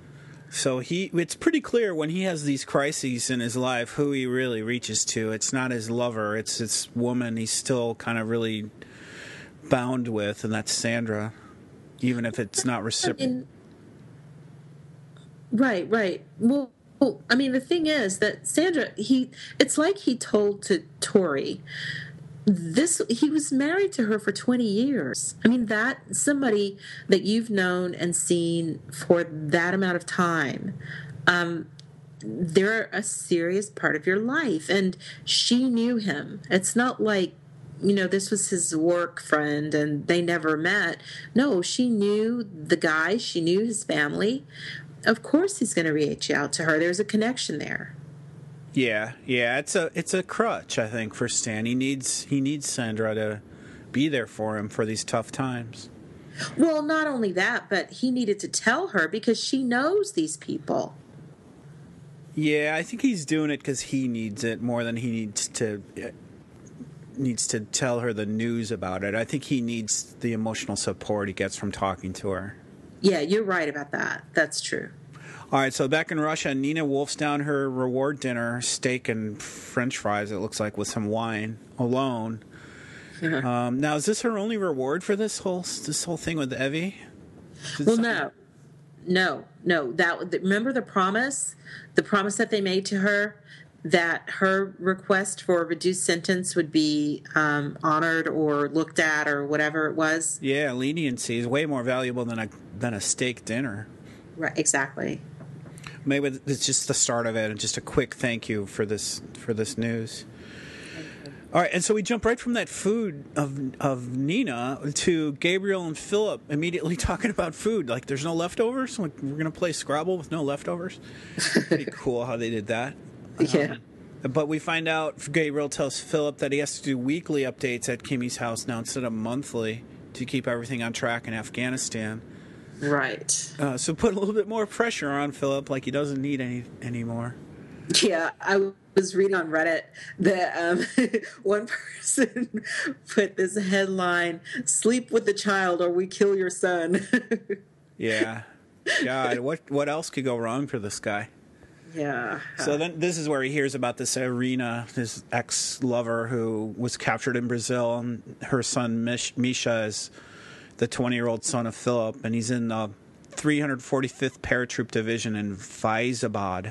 So he, it's pretty clear when he has these crises in his life who he really reaches to. It's not his lover. It's this woman he's still kind of really bound with, and that's Sandra, even if it's not reciprocal. Right, right. Well, well, I mean, the thing is that Sandra, he, it's like he told to Tori, this, he was married to her for twenty years. I mean, that, somebody that you've known and seen for that amount of time, um, they're a serious part of your life, and she knew him. It's not like, you know, this was his work friend and they never met. No, she knew the guy. She knew his family. of course he's going to reach out to her. There's a connection there. Yeah, yeah, it's a it's a crutch, I think, for Stan. He needs he needs Sandra to be there for him for these tough times. Well, not only that, but he needed to tell her because she knows these people. Yeah, I think he's doing it because he needs it more than he needs to needs to tell her the news about it. I think he needs the emotional support he gets from talking to her. Yeah, you're right about that. That's true. All right, so back in Russia, Nina wolfs down her reward dinner, steak and French fries, it looks like, with some wine, alone. Uh-huh. Um, now, is this her only reward for this whole this whole thing with Evie? Well, something... no. No, no. That remember the promise? The promise that they made to her that her request for a reduced sentence would be um, honored or looked at or whatever it was? Yeah, leniency is way more valuable than a than a steak dinner. Right, exactly. Maybe it's just the start of it, and just a quick thank you for this for this news. All right, and so we jump right from that food of of Nina to Gabriel and Philip immediately talking about food. Like, there's no leftovers. We're going to play Scrabble with no leftovers. Pretty cool how they did that. Yeah. Um, but we find out Gabriel tells Philip that he has to do weekly updates at Kimmy's house now instead of monthly to keep everything on track in Afghanistan. Right. Uh, so put a little bit more pressure on Philip, like he doesn't need any anymore. Yeah, I was reading on Reddit that um, one person put this headline, "Sleep with the child or we kill your son." Yeah. God, what what else could go wrong for this guy? Yeah. So then this is where he hears about this Irina, his ex-lover who was captured in Brazil, and her son Mish, Misha is the twenty-year-old son of Philip, and he's in the three hundred forty-fifth Paratroop Division in Faizabad.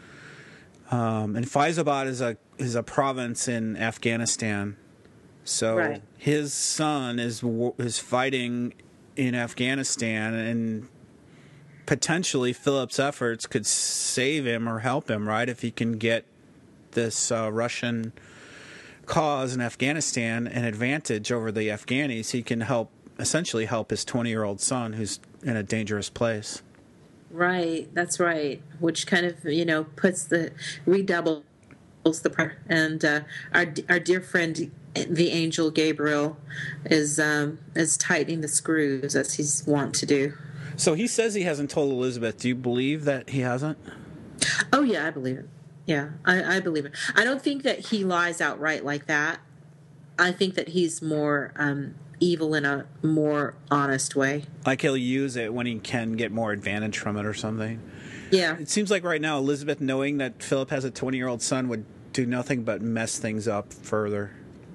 Um, and Faizabad is a is a province in Afghanistan. So right. his son is is fighting in Afghanistan, and potentially Philip's efforts could save him or help him, right? If he can get this uh, Russian cause in Afghanistan an advantage over the Afghanis, he can help essentially help his twenty-year-old son who's in a dangerous place. Right, that's right. Which kind of, you know, puts the, redoubles the pressure. And uh, our our dear friend, the angel Gabriel, is um, is tightening the screws as he's wont to do. So he says he hasn't told Elizabeth. Do you believe that he hasn't? Oh, yeah, I believe it. Yeah, I, I believe it. I don't think that he lies outright like that. I think that he's more um, evil in a more honest way. Like he'll use it when he can get more advantage from it or something. Yeah. It seems like right now Elizabeth knowing that Philip has a twenty-year-old son would do nothing but mess things up further.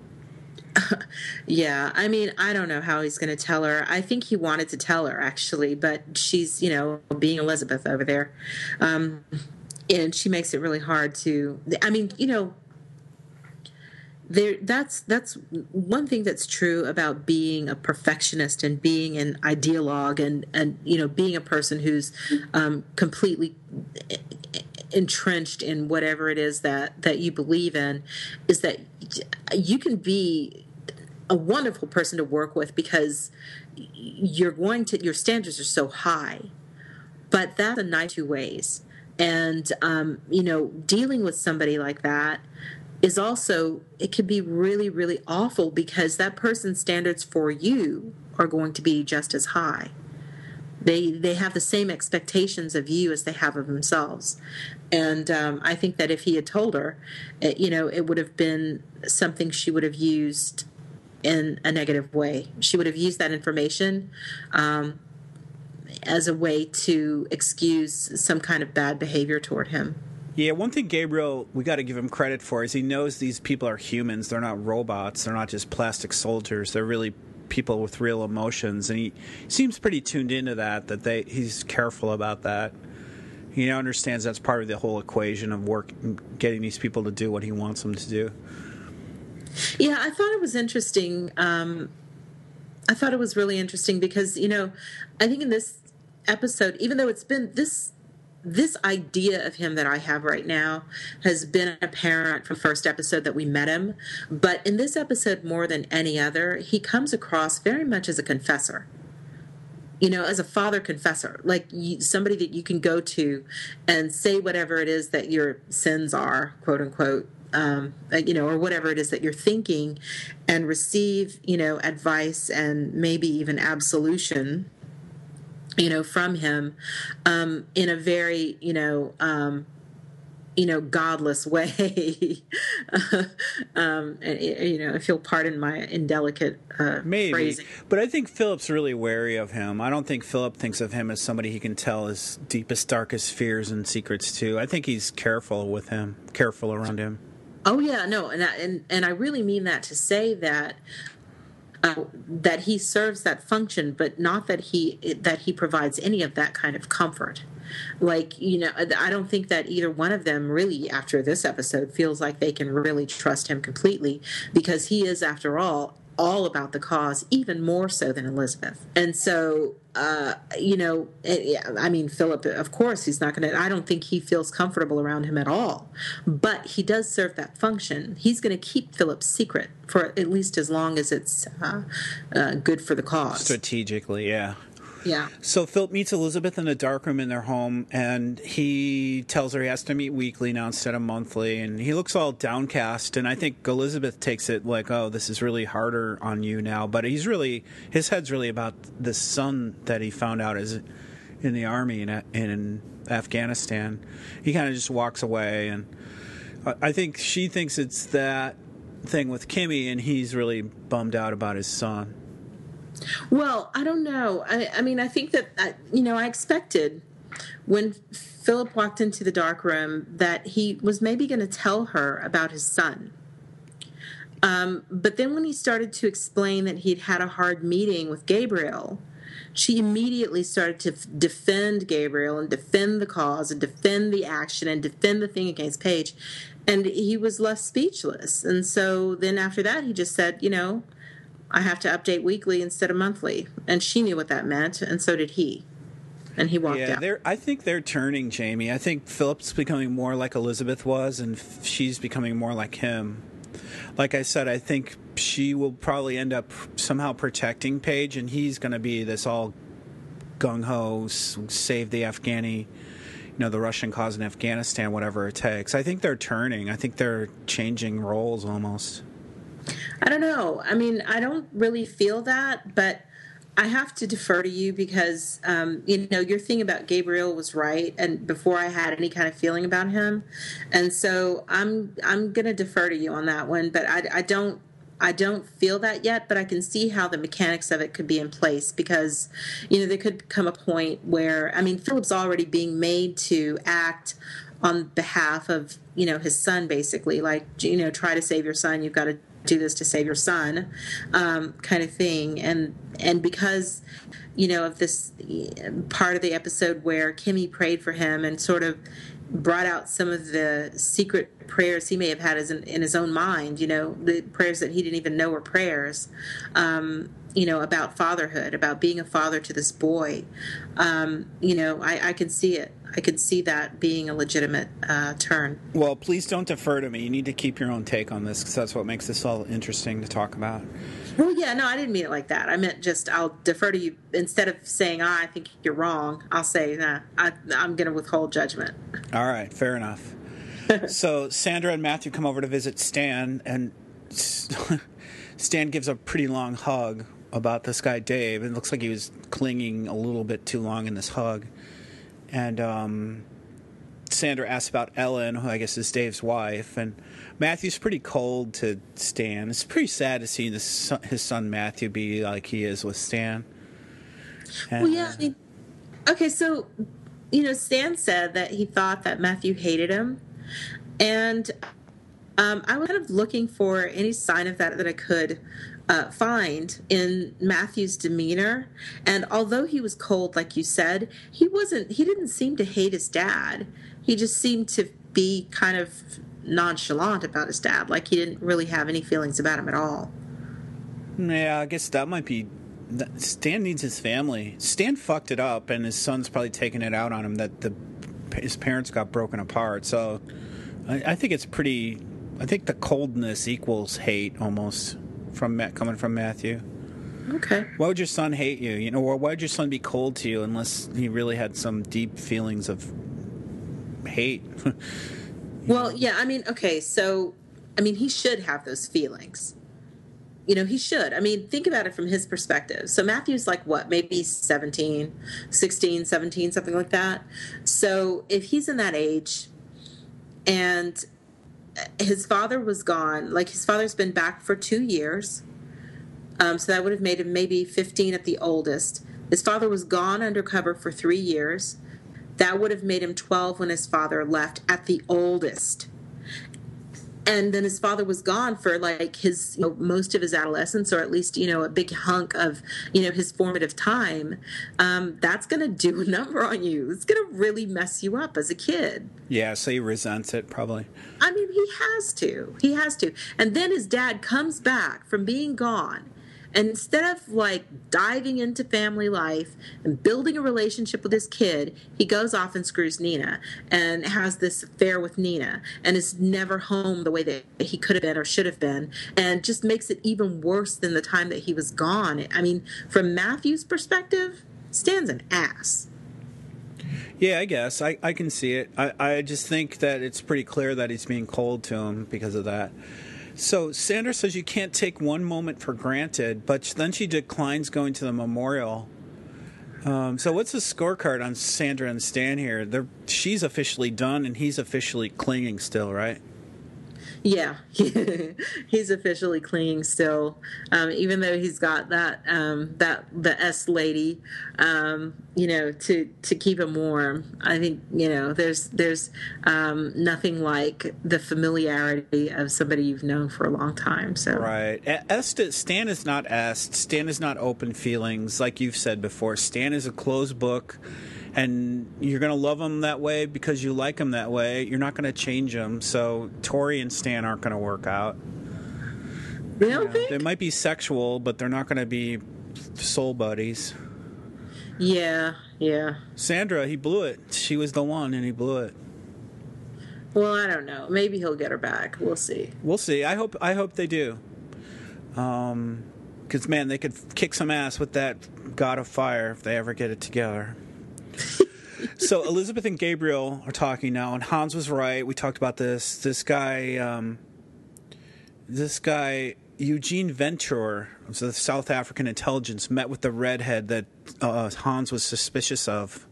Yeah, I mean, I don't know how he's going to tell her. I think he wanted to tell her, actually, but she's, you know, being Elizabeth over there. Um, and she makes it really hard to, I mean, you know, there that's that's one thing that's true about being a perfectionist and being an ideologue and, and you know, being a person who's um, completely entrenched in whatever it is that, that you believe in, is that you can be a wonderful person to work with because you're going to, your standards are so high, but that's a nice two ways. And, um, you know, dealing with somebody like that is also, it can be really, really awful because that person's standards for you are going to be just as high. They they have the same expectations of you as they have of themselves. And um, I think that if he had told her, it, you know, it would have been something she would have used in a negative way. She would have used that information um, as a way to excuse some kind of bad behavior toward him. Yeah, one thing Gabriel, we got to give him credit for, is he knows these people are humans. They're not robots. They're not just plastic soldiers. They're really people with real emotions, and he seems pretty tuned into that, that they he's careful about that. He understands that's part of the whole equation of work, getting these people to do what he wants them to do. Yeah, I thought it was interesting. Um, I thought it was really interesting because, you know, I think in this episode, even though it's been this this idea of him that I have right now has been apparent from the first episode that we met him. But in this episode, more than any other, he comes across very much as a confessor. you know, as a father confessor, like you, somebody that you can go to and say whatever it is that your sins are, quote unquote, um, you know, or whatever it is that you're thinking, and receive, you know, advice and maybe even absolution, you know, from him, um, in a very, you know, um, you know, godless way. um, and, you know, if you'll pardon my indelicate uh, Maybe. phrasing. But I think Philip's really wary of him. I don't think Philip thinks of him as somebody he can tell his deepest, darkest fears and secrets to. I think he's careful with him, careful around him. Oh, yeah, no, and I, and, and I really mean that to say that Uh, that he serves that function, but not that he that he provides any of that kind of comfort. Like, you know, I don't think that either one of them really, after this episode, feels like they can really trust him completely, because he is, after all, all about the cause, even more so than Elizabeth. And so, uh, you know, it, I mean, Philip, of course, he's not going to, I don't think he feels comfortable around him at all. But he does serve that function. He's going to keep Philip's secret for at least as long as it's uh, uh, good for the cause. Strategically, yeah. Yeah. So Philip meets Elizabeth in a dark room in their home, and he tells her he has to meet weekly now instead of monthly, and he looks all downcast, and I think Elizabeth takes it like, oh, this is really harder on you now, but he's really, his head's really about the son that he found out is in the army in, in Afghanistan. He kind of just walks away, and I think she thinks it's that thing with Kimmy, and he's really bummed out about his son. Well, I don't know. I, I mean, I think that, I, you know, I expected when Philip walked into the dark room that he was maybe going to tell her about his son. Um, but then when he started to explain that he'd had a hard meeting with Gabriel, she immediately started to f- defend Gabriel and defend the cause and defend the action and defend the thing against Paige. And he was left speechless. And so then after that, he just said, you know, I have to update weekly instead of monthly. And she knew what that meant, and so did he. And he walked yeah, out. They're, I think they're turning, Jamie. I think Philip's becoming more like Elizabeth was, and she's becoming more like him. Like I said, I think she will probably end up somehow protecting Paige, and he's going to be this all gung-ho, save the Afghani, you know, the Russian cause in Afghanistan, whatever it takes. I think they're turning. I think they're changing roles almost. I don't know. I mean, I don't really feel that, but I have to defer to you because, um, you know, your thing about Gabriel was right, and before I had any kind of feeling about him, and so I'm I'm going to defer to you on that one. But I, I don't I don't feel that yet, but I can see how the mechanics of it could be in place because, you know, there could come a point where, I mean, Philip's already being made to act on behalf of, you know, his son, basically, like, you know, try to save your son. You've got to do this to save your son, um, kind of thing. And and because, you know, of this part of the episode where Kimmy prayed for him and sort of brought out some of the secret prayers he may have had as in, in his own mind, you know, the prayers that he didn't even know were prayers, um, you know, about fatherhood, about being a father to this boy. Um, you know, I, I can see it. I could see that being a legitimate uh, turn. Well, please don't defer to me. You need to keep your own take on this because that's what makes this all interesting to talk about. Well, yeah, no, I didn't mean it like that. I meant just I'll defer to you. Instead of saying, oh, I think you're wrong, I'll say, nah, I, I'm going to withhold judgment. All right, fair enough. So Sandra and Matthew come over to visit Stan, and Stan gives a pretty long hug about this guy, Dave. It looks like he was clinging a little bit too long in this hug. And um, Sandra asks about Ellen, who I guess is Dave's wife. And Matthew's pretty cold to Stan. It's pretty sad to see this, his son Matthew be like he is with Stan. And, well, yeah. I mean, okay, so, you know, Stan said that he thought that Matthew hated him. And um, I was kind of looking for any sign of that that I could Uh, find in Matthew's demeanor, and although he was cold, like you said, he wasn't. He didn't seem to hate his dad. He just seemed to be kind of nonchalant about his dad, like he didn't really have any feelings about him at all. Yeah, I guess that might be. Stan needs his family. Stan fucked it up, and his son's probably taking it out on him that the his parents got broken apart. So I, I think it's pretty. I think the coldness equals hate almost. From coming from Matthew. Okay. Why would your son hate you? You know, or why would your son be cold to you unless he really had some deep feelings of hate? Well, yeah, I mean, okay, so, I mean, he should have those feelings. You know, he should. I mean, think about it from his perspective. So Matthew's like, what, maybe seventeen, sixteen, seventeen, something like that. So if he's in that age and his father was gone, like his father's been back for two years, um, so that would have made him maybe fifteen at the oldest. His father was gone undercover for three years. That would have made him twelve when his father left at the oldest. And then his father was gone for like his, you know, most of his adolescence, or at least, you know, a big hunk of, you know, his formative time. Um, that's going to do a number on you. It's going to really mess you up as a kid. Yeah, so he resents it probably. I mean, he has to. He has to. And then his dad comes back from being gone. And instead of like diving into family life and building a relationship with his kid, he goes off and screws Nina and has this affair with Nina and is never home the way that he could have been or should have been, and just makes it even worse than the time that he was gone. I mean, from Matthew's perspective, Stan's an ass. Yeah, I guess. I, I can see it. I, I just think that it's pretty clear that he's being cold to him because of that. So Sandra says you can't take one moment for granted, but then she declines going to the memorial. Um, so what's the scorecard on Sandra and Stan here? They're, she's officially done, and he's officially clinging still, right? Yeah, he's officially clinging still, um, even though he's got that um, that the S lady, um, you know, to, to keep him warm. I think, you know, there's there's um, nothing like the familiarity of somebody you've known for a long time. So right, S, Stan is not S. Stan is not open feelings, like you've said before. Stan is a closed book. And you're going to love him that way because you like him that way. You're not going to change him. So Tori and Stan aren't going to work out. You don't think? They might be sexual, but they're not going to be soul buddies. Yeah, yeah. Sandra, he blew it. She was the one, and he blew it. Well, I don't know. Maybe he'll get her back. We'll see. We'll see. I hope. I hope they do. Um, because man, they could kick some ass with that God of Fire if they ever get it together. So Elizabeth and Gabriel are talking now, and Hans was right. We talked about this. This guy, um, this guy Eugene Venture, of the South African intelligence, met with the redhead that uh, Hans was suspicious of.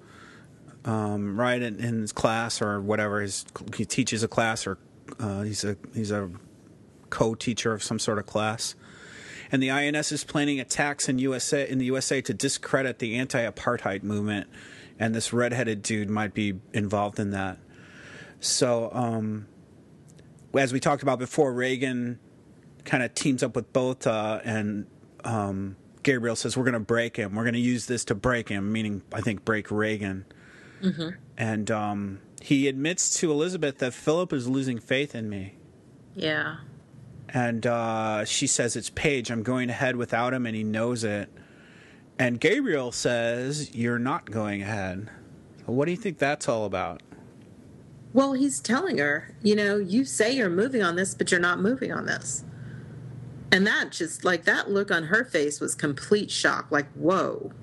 Um, right in, in his class or whatever, his, he teaches a class, or uh, he's a he's a co-teacher of some sort of class. And the I N S is planning attacks in U S A in the U S A to discredit the anti-apartheid movement. And this redheaded dude might be involved in that. So, um, as we talked about before, Reagan kind of teams up with Botha, and um, Gabriel says, we're going to break him. We're going to use this to break him, meaning, I think, break Reagan. Mm-hmm. And um, he admits to Elizabeth that Philip is losing faith in me. Yeah. And uh, she says, it's Paige. I'm going ahead without him, and he knows it. And Gabriel says, you're not going ahead. So what do you think that's all about? Well, he's telling her, you know, you say you're moving on this, but you're not moving on this. And that just, like, that look on her face was complete shock. Like, whoa.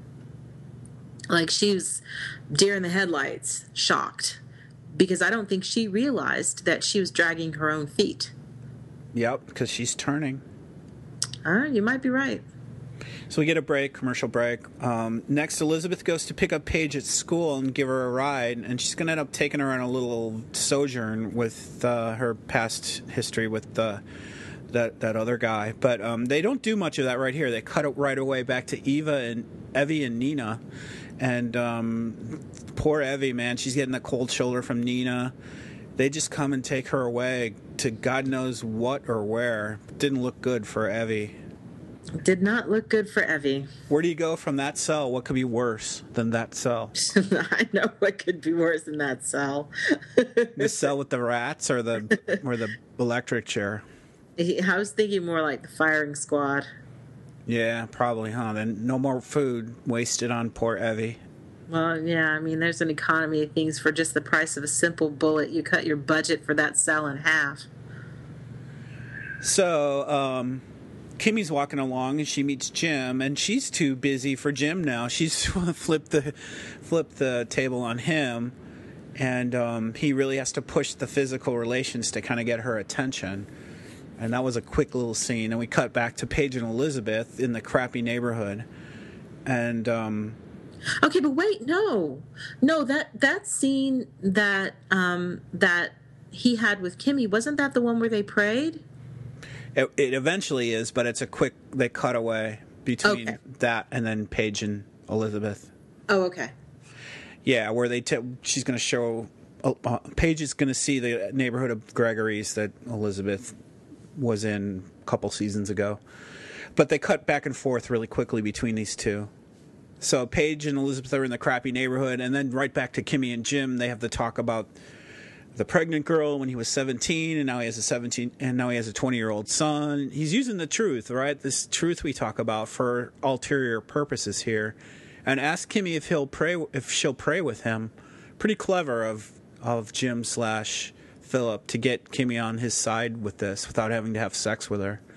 Like, she was deer in the headlights, shocked. Because I don't think she realized that she was dragging her own feet. Yep, because she's turning. All right, you might be right. So we get a break, commercial break. Um, next, Elizabeth goes to pick up Paige at school and give her a ride, and she's going to end up taking her on a little sojourn with uh, her past history with uh, that that other guy. But um, they don't do much of that right here. They cut it right away back to Eva and Evie and Nina. And um, poor Evie, man, she's getting the cold shoulder from Nina. They just come and take her away to God knows what or where. Didn't look good for Evie. Did not look good for Evie. Where do you go from that cell? What could be worse than that cell? I know what could be worse than that cell. The cell with the rats, or the or the electric chair? I was thinking more like the firing squad. Yeah, probably, huh? Then no more food wasted on poor Evie. Well, yeah, I mean, there's an economy of things. For just the price of a simple bullet, you cut your budget for that cell in half. So, um... Kimmy's walking along and she meets Jim, and she's too busy for Jim now. She's flipped the flipped the table on him, and um, he really has to push the physical relations to kind of get her attention. And that was a quick little scene. And we cut back to Paige and Elizabeth in the crappy neighborhood, and. Um, Okay, but wait, no, no that that scene that um, that he had with Kimmy, wasn't that the one where they prayed? It, it eventually is, but it's a quick they cut away between Okay. that and then Paige and Elizabeth. Oh, okay. Yeah, where they t- she's going to show uh, Paige is going to see the neighborhood of Gregory's that Elizabeth was in a couple seasons ago, but they cut back and forth really quickly between these two. So Paige and Elizabeth are in the crappy neighborhood, and then right back to Kimmy and Jim. They have to talk about the pregnant girl when he was seventeen, and now he has a seventeen, and now he has a twenty-year-old son. He's using the truth, right? This truth we talk about for ulterior purposes here, and ask Kimmy if he'll pray, if she'll pray with him. Pretty clever of of Jim slash Philip to get Kimmy on his side with this without having to have sex with her.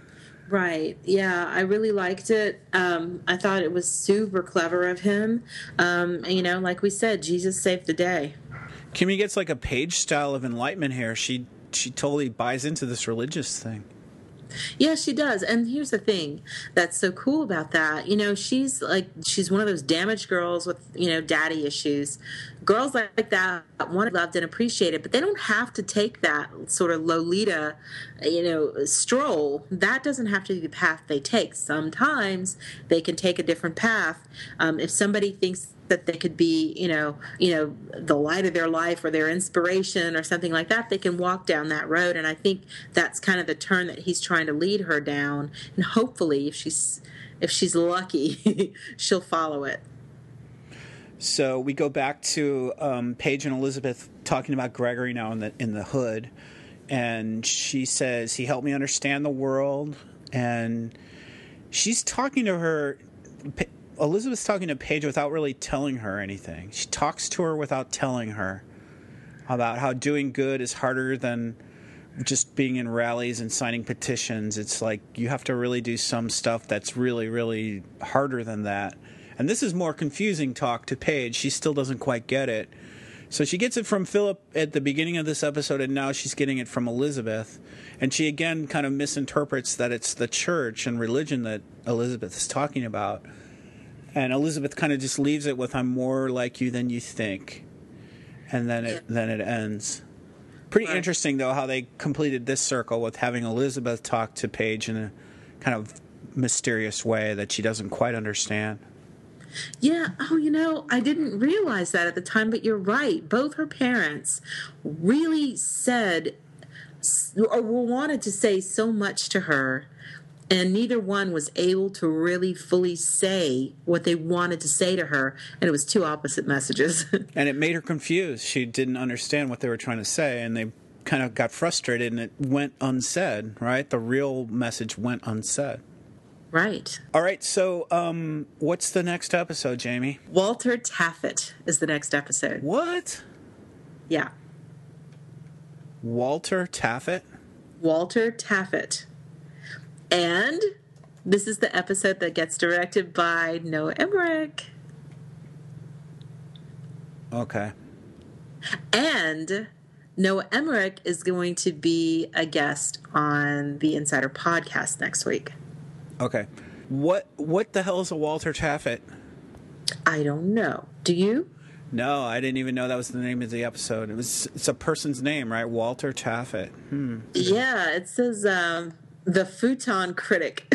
Right. Yeah, I really liked it. Um, I thought it was super clever of him. Um, and, you know, like we said, Jesus saved the day. Kimmy gets like a Paige style of enlightenment here. She she totally buys into this religious thing. Yeah, she does. And here's the thing that's so cool about that. You know, she's like, she's one of those damaged girls with, you know, daddy issues. Girls like that want to be loved and appreciated, but they don't have to take that sort of Lolita, you know, stroll. That doesn't have to be the path they take. Sometimes they can take a different path. Um, if somebody thinks that they could be, you know, you know, the light of their life or their inspiration or something like that, they can walk down that road. And I think that's kind of the turn that he's trying to lead her down. And hopefully, if she's if she's lucky, she'll follow it. So we go back to um, Paige and Elizabeth talking about Gregory now in the in the hood, and she says he helped me understand the world, and she's talking to her. Elizabeth's talking to Paige without really telling her anything. She talks to her without telling her about how doing good is harder than just being in rallies and signing petitions. It's like you have to really do some stuff that's really, really harder than that. And this is more confusing talk to Paige. She still doesn't quite get it. So she gets it from Philip at the beginning of this episode, and now she's getting it from Elizabeth. And she again kind of misinterprets that it's the church and religion that Elizabeth is talking about. And Elizabeth kind of just leaves it with, I'm more like you than you think. And then it then it ends. Pretty right. Interesting, though, how they completed this circle with having Elizabeth talk to Paige in a kind of mysterious way that she doesn't quite understand. Yeah. Oh, you know, I didn't realize that at the time, but you're right. Both her parents really said or wanted to say so much to her, and neither one was able to really fully say what they wanted to say to her, and it was two opposite messages. And it made her confused. She didn't understand what they were trying to say, and they kind of got frustrated, and it went unsaid, right? The real message went unsaid. Right. All right, so um, what's the next episode, Jamie? Walter Taffet is the next episode. What? Yeah. Walter Taffet? Walter Taffet. And this is the episode that gets directed by Noah Emmerich. Okay. And Noah Emmerich is going to be a guest on the Insider Podcast next week. Okay. What what the hell is a Walter Taffet? I don't know. Do you? No, I didn't even know that was the name of the episode. It was it's a person's name, right? Walter Taffet. Hmm. Yeah, it says um, the Futon Critic.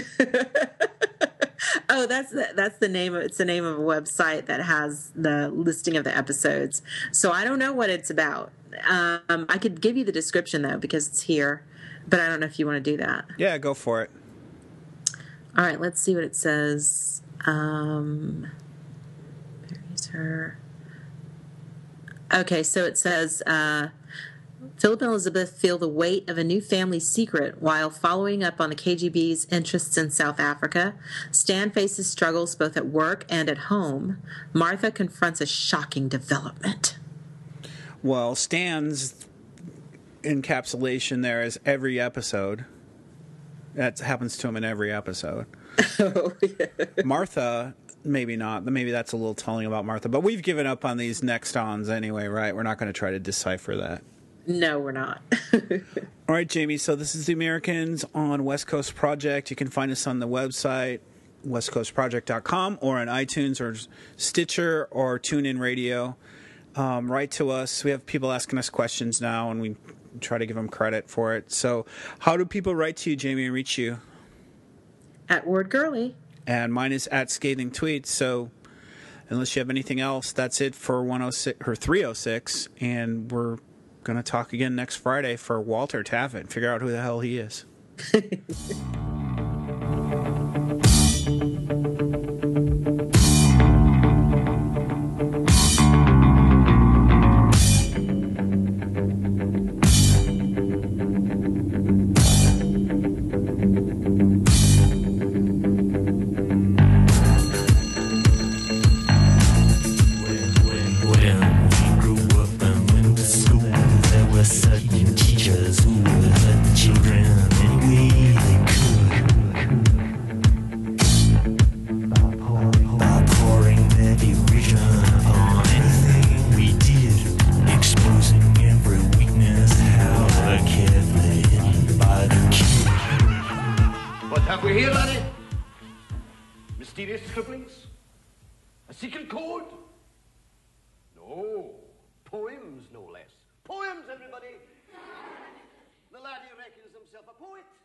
Oh, that's the, that's the name of it's the name of a website that has the listing of the episodes. So I don't know what it's about. Um, I could give you the description though because it's here, but I don't know if you want to do that. Yeah, go for it. All right, let's see what it says. Um, there's her. Okay, so it says, uh, Philip and Elizabeth feel the weight of a new family secret while following up on the K G B's interests in South Africa. Stan faces struggles both at work and at home. Martha confronts a shocking development. Well, Stan's encapsulation there is every episode. That happens to him in every episode. Oh, yeah. Martha, maybe not. Maybe that's a little telling about Martha. But we've given up on these next-ons anyway, right? We're not going to try to decipher that. No, we're not. All right, Jamie. So this is The Americans on West Coast Project. You can find us on the website, west coast project dot com, or on iTunes or Stitcher or TuneIn Radio. Um, write to us. We have people asking us questions now, and we try to give them credit for it. So how do people write to you, Jamie, and reach you? At Word Girly. And mine is at Scathing Tweets. So unless you have anything else, that's it for one oh six or three oh six. And we're going to talk again next Friday for Walter Taffet. Figure out who the hell he is. Have we here, laddie? Mysterious scribblings? A secret code? No. Poems, no less. Poems, everybody. The laddie reckons himself a poet.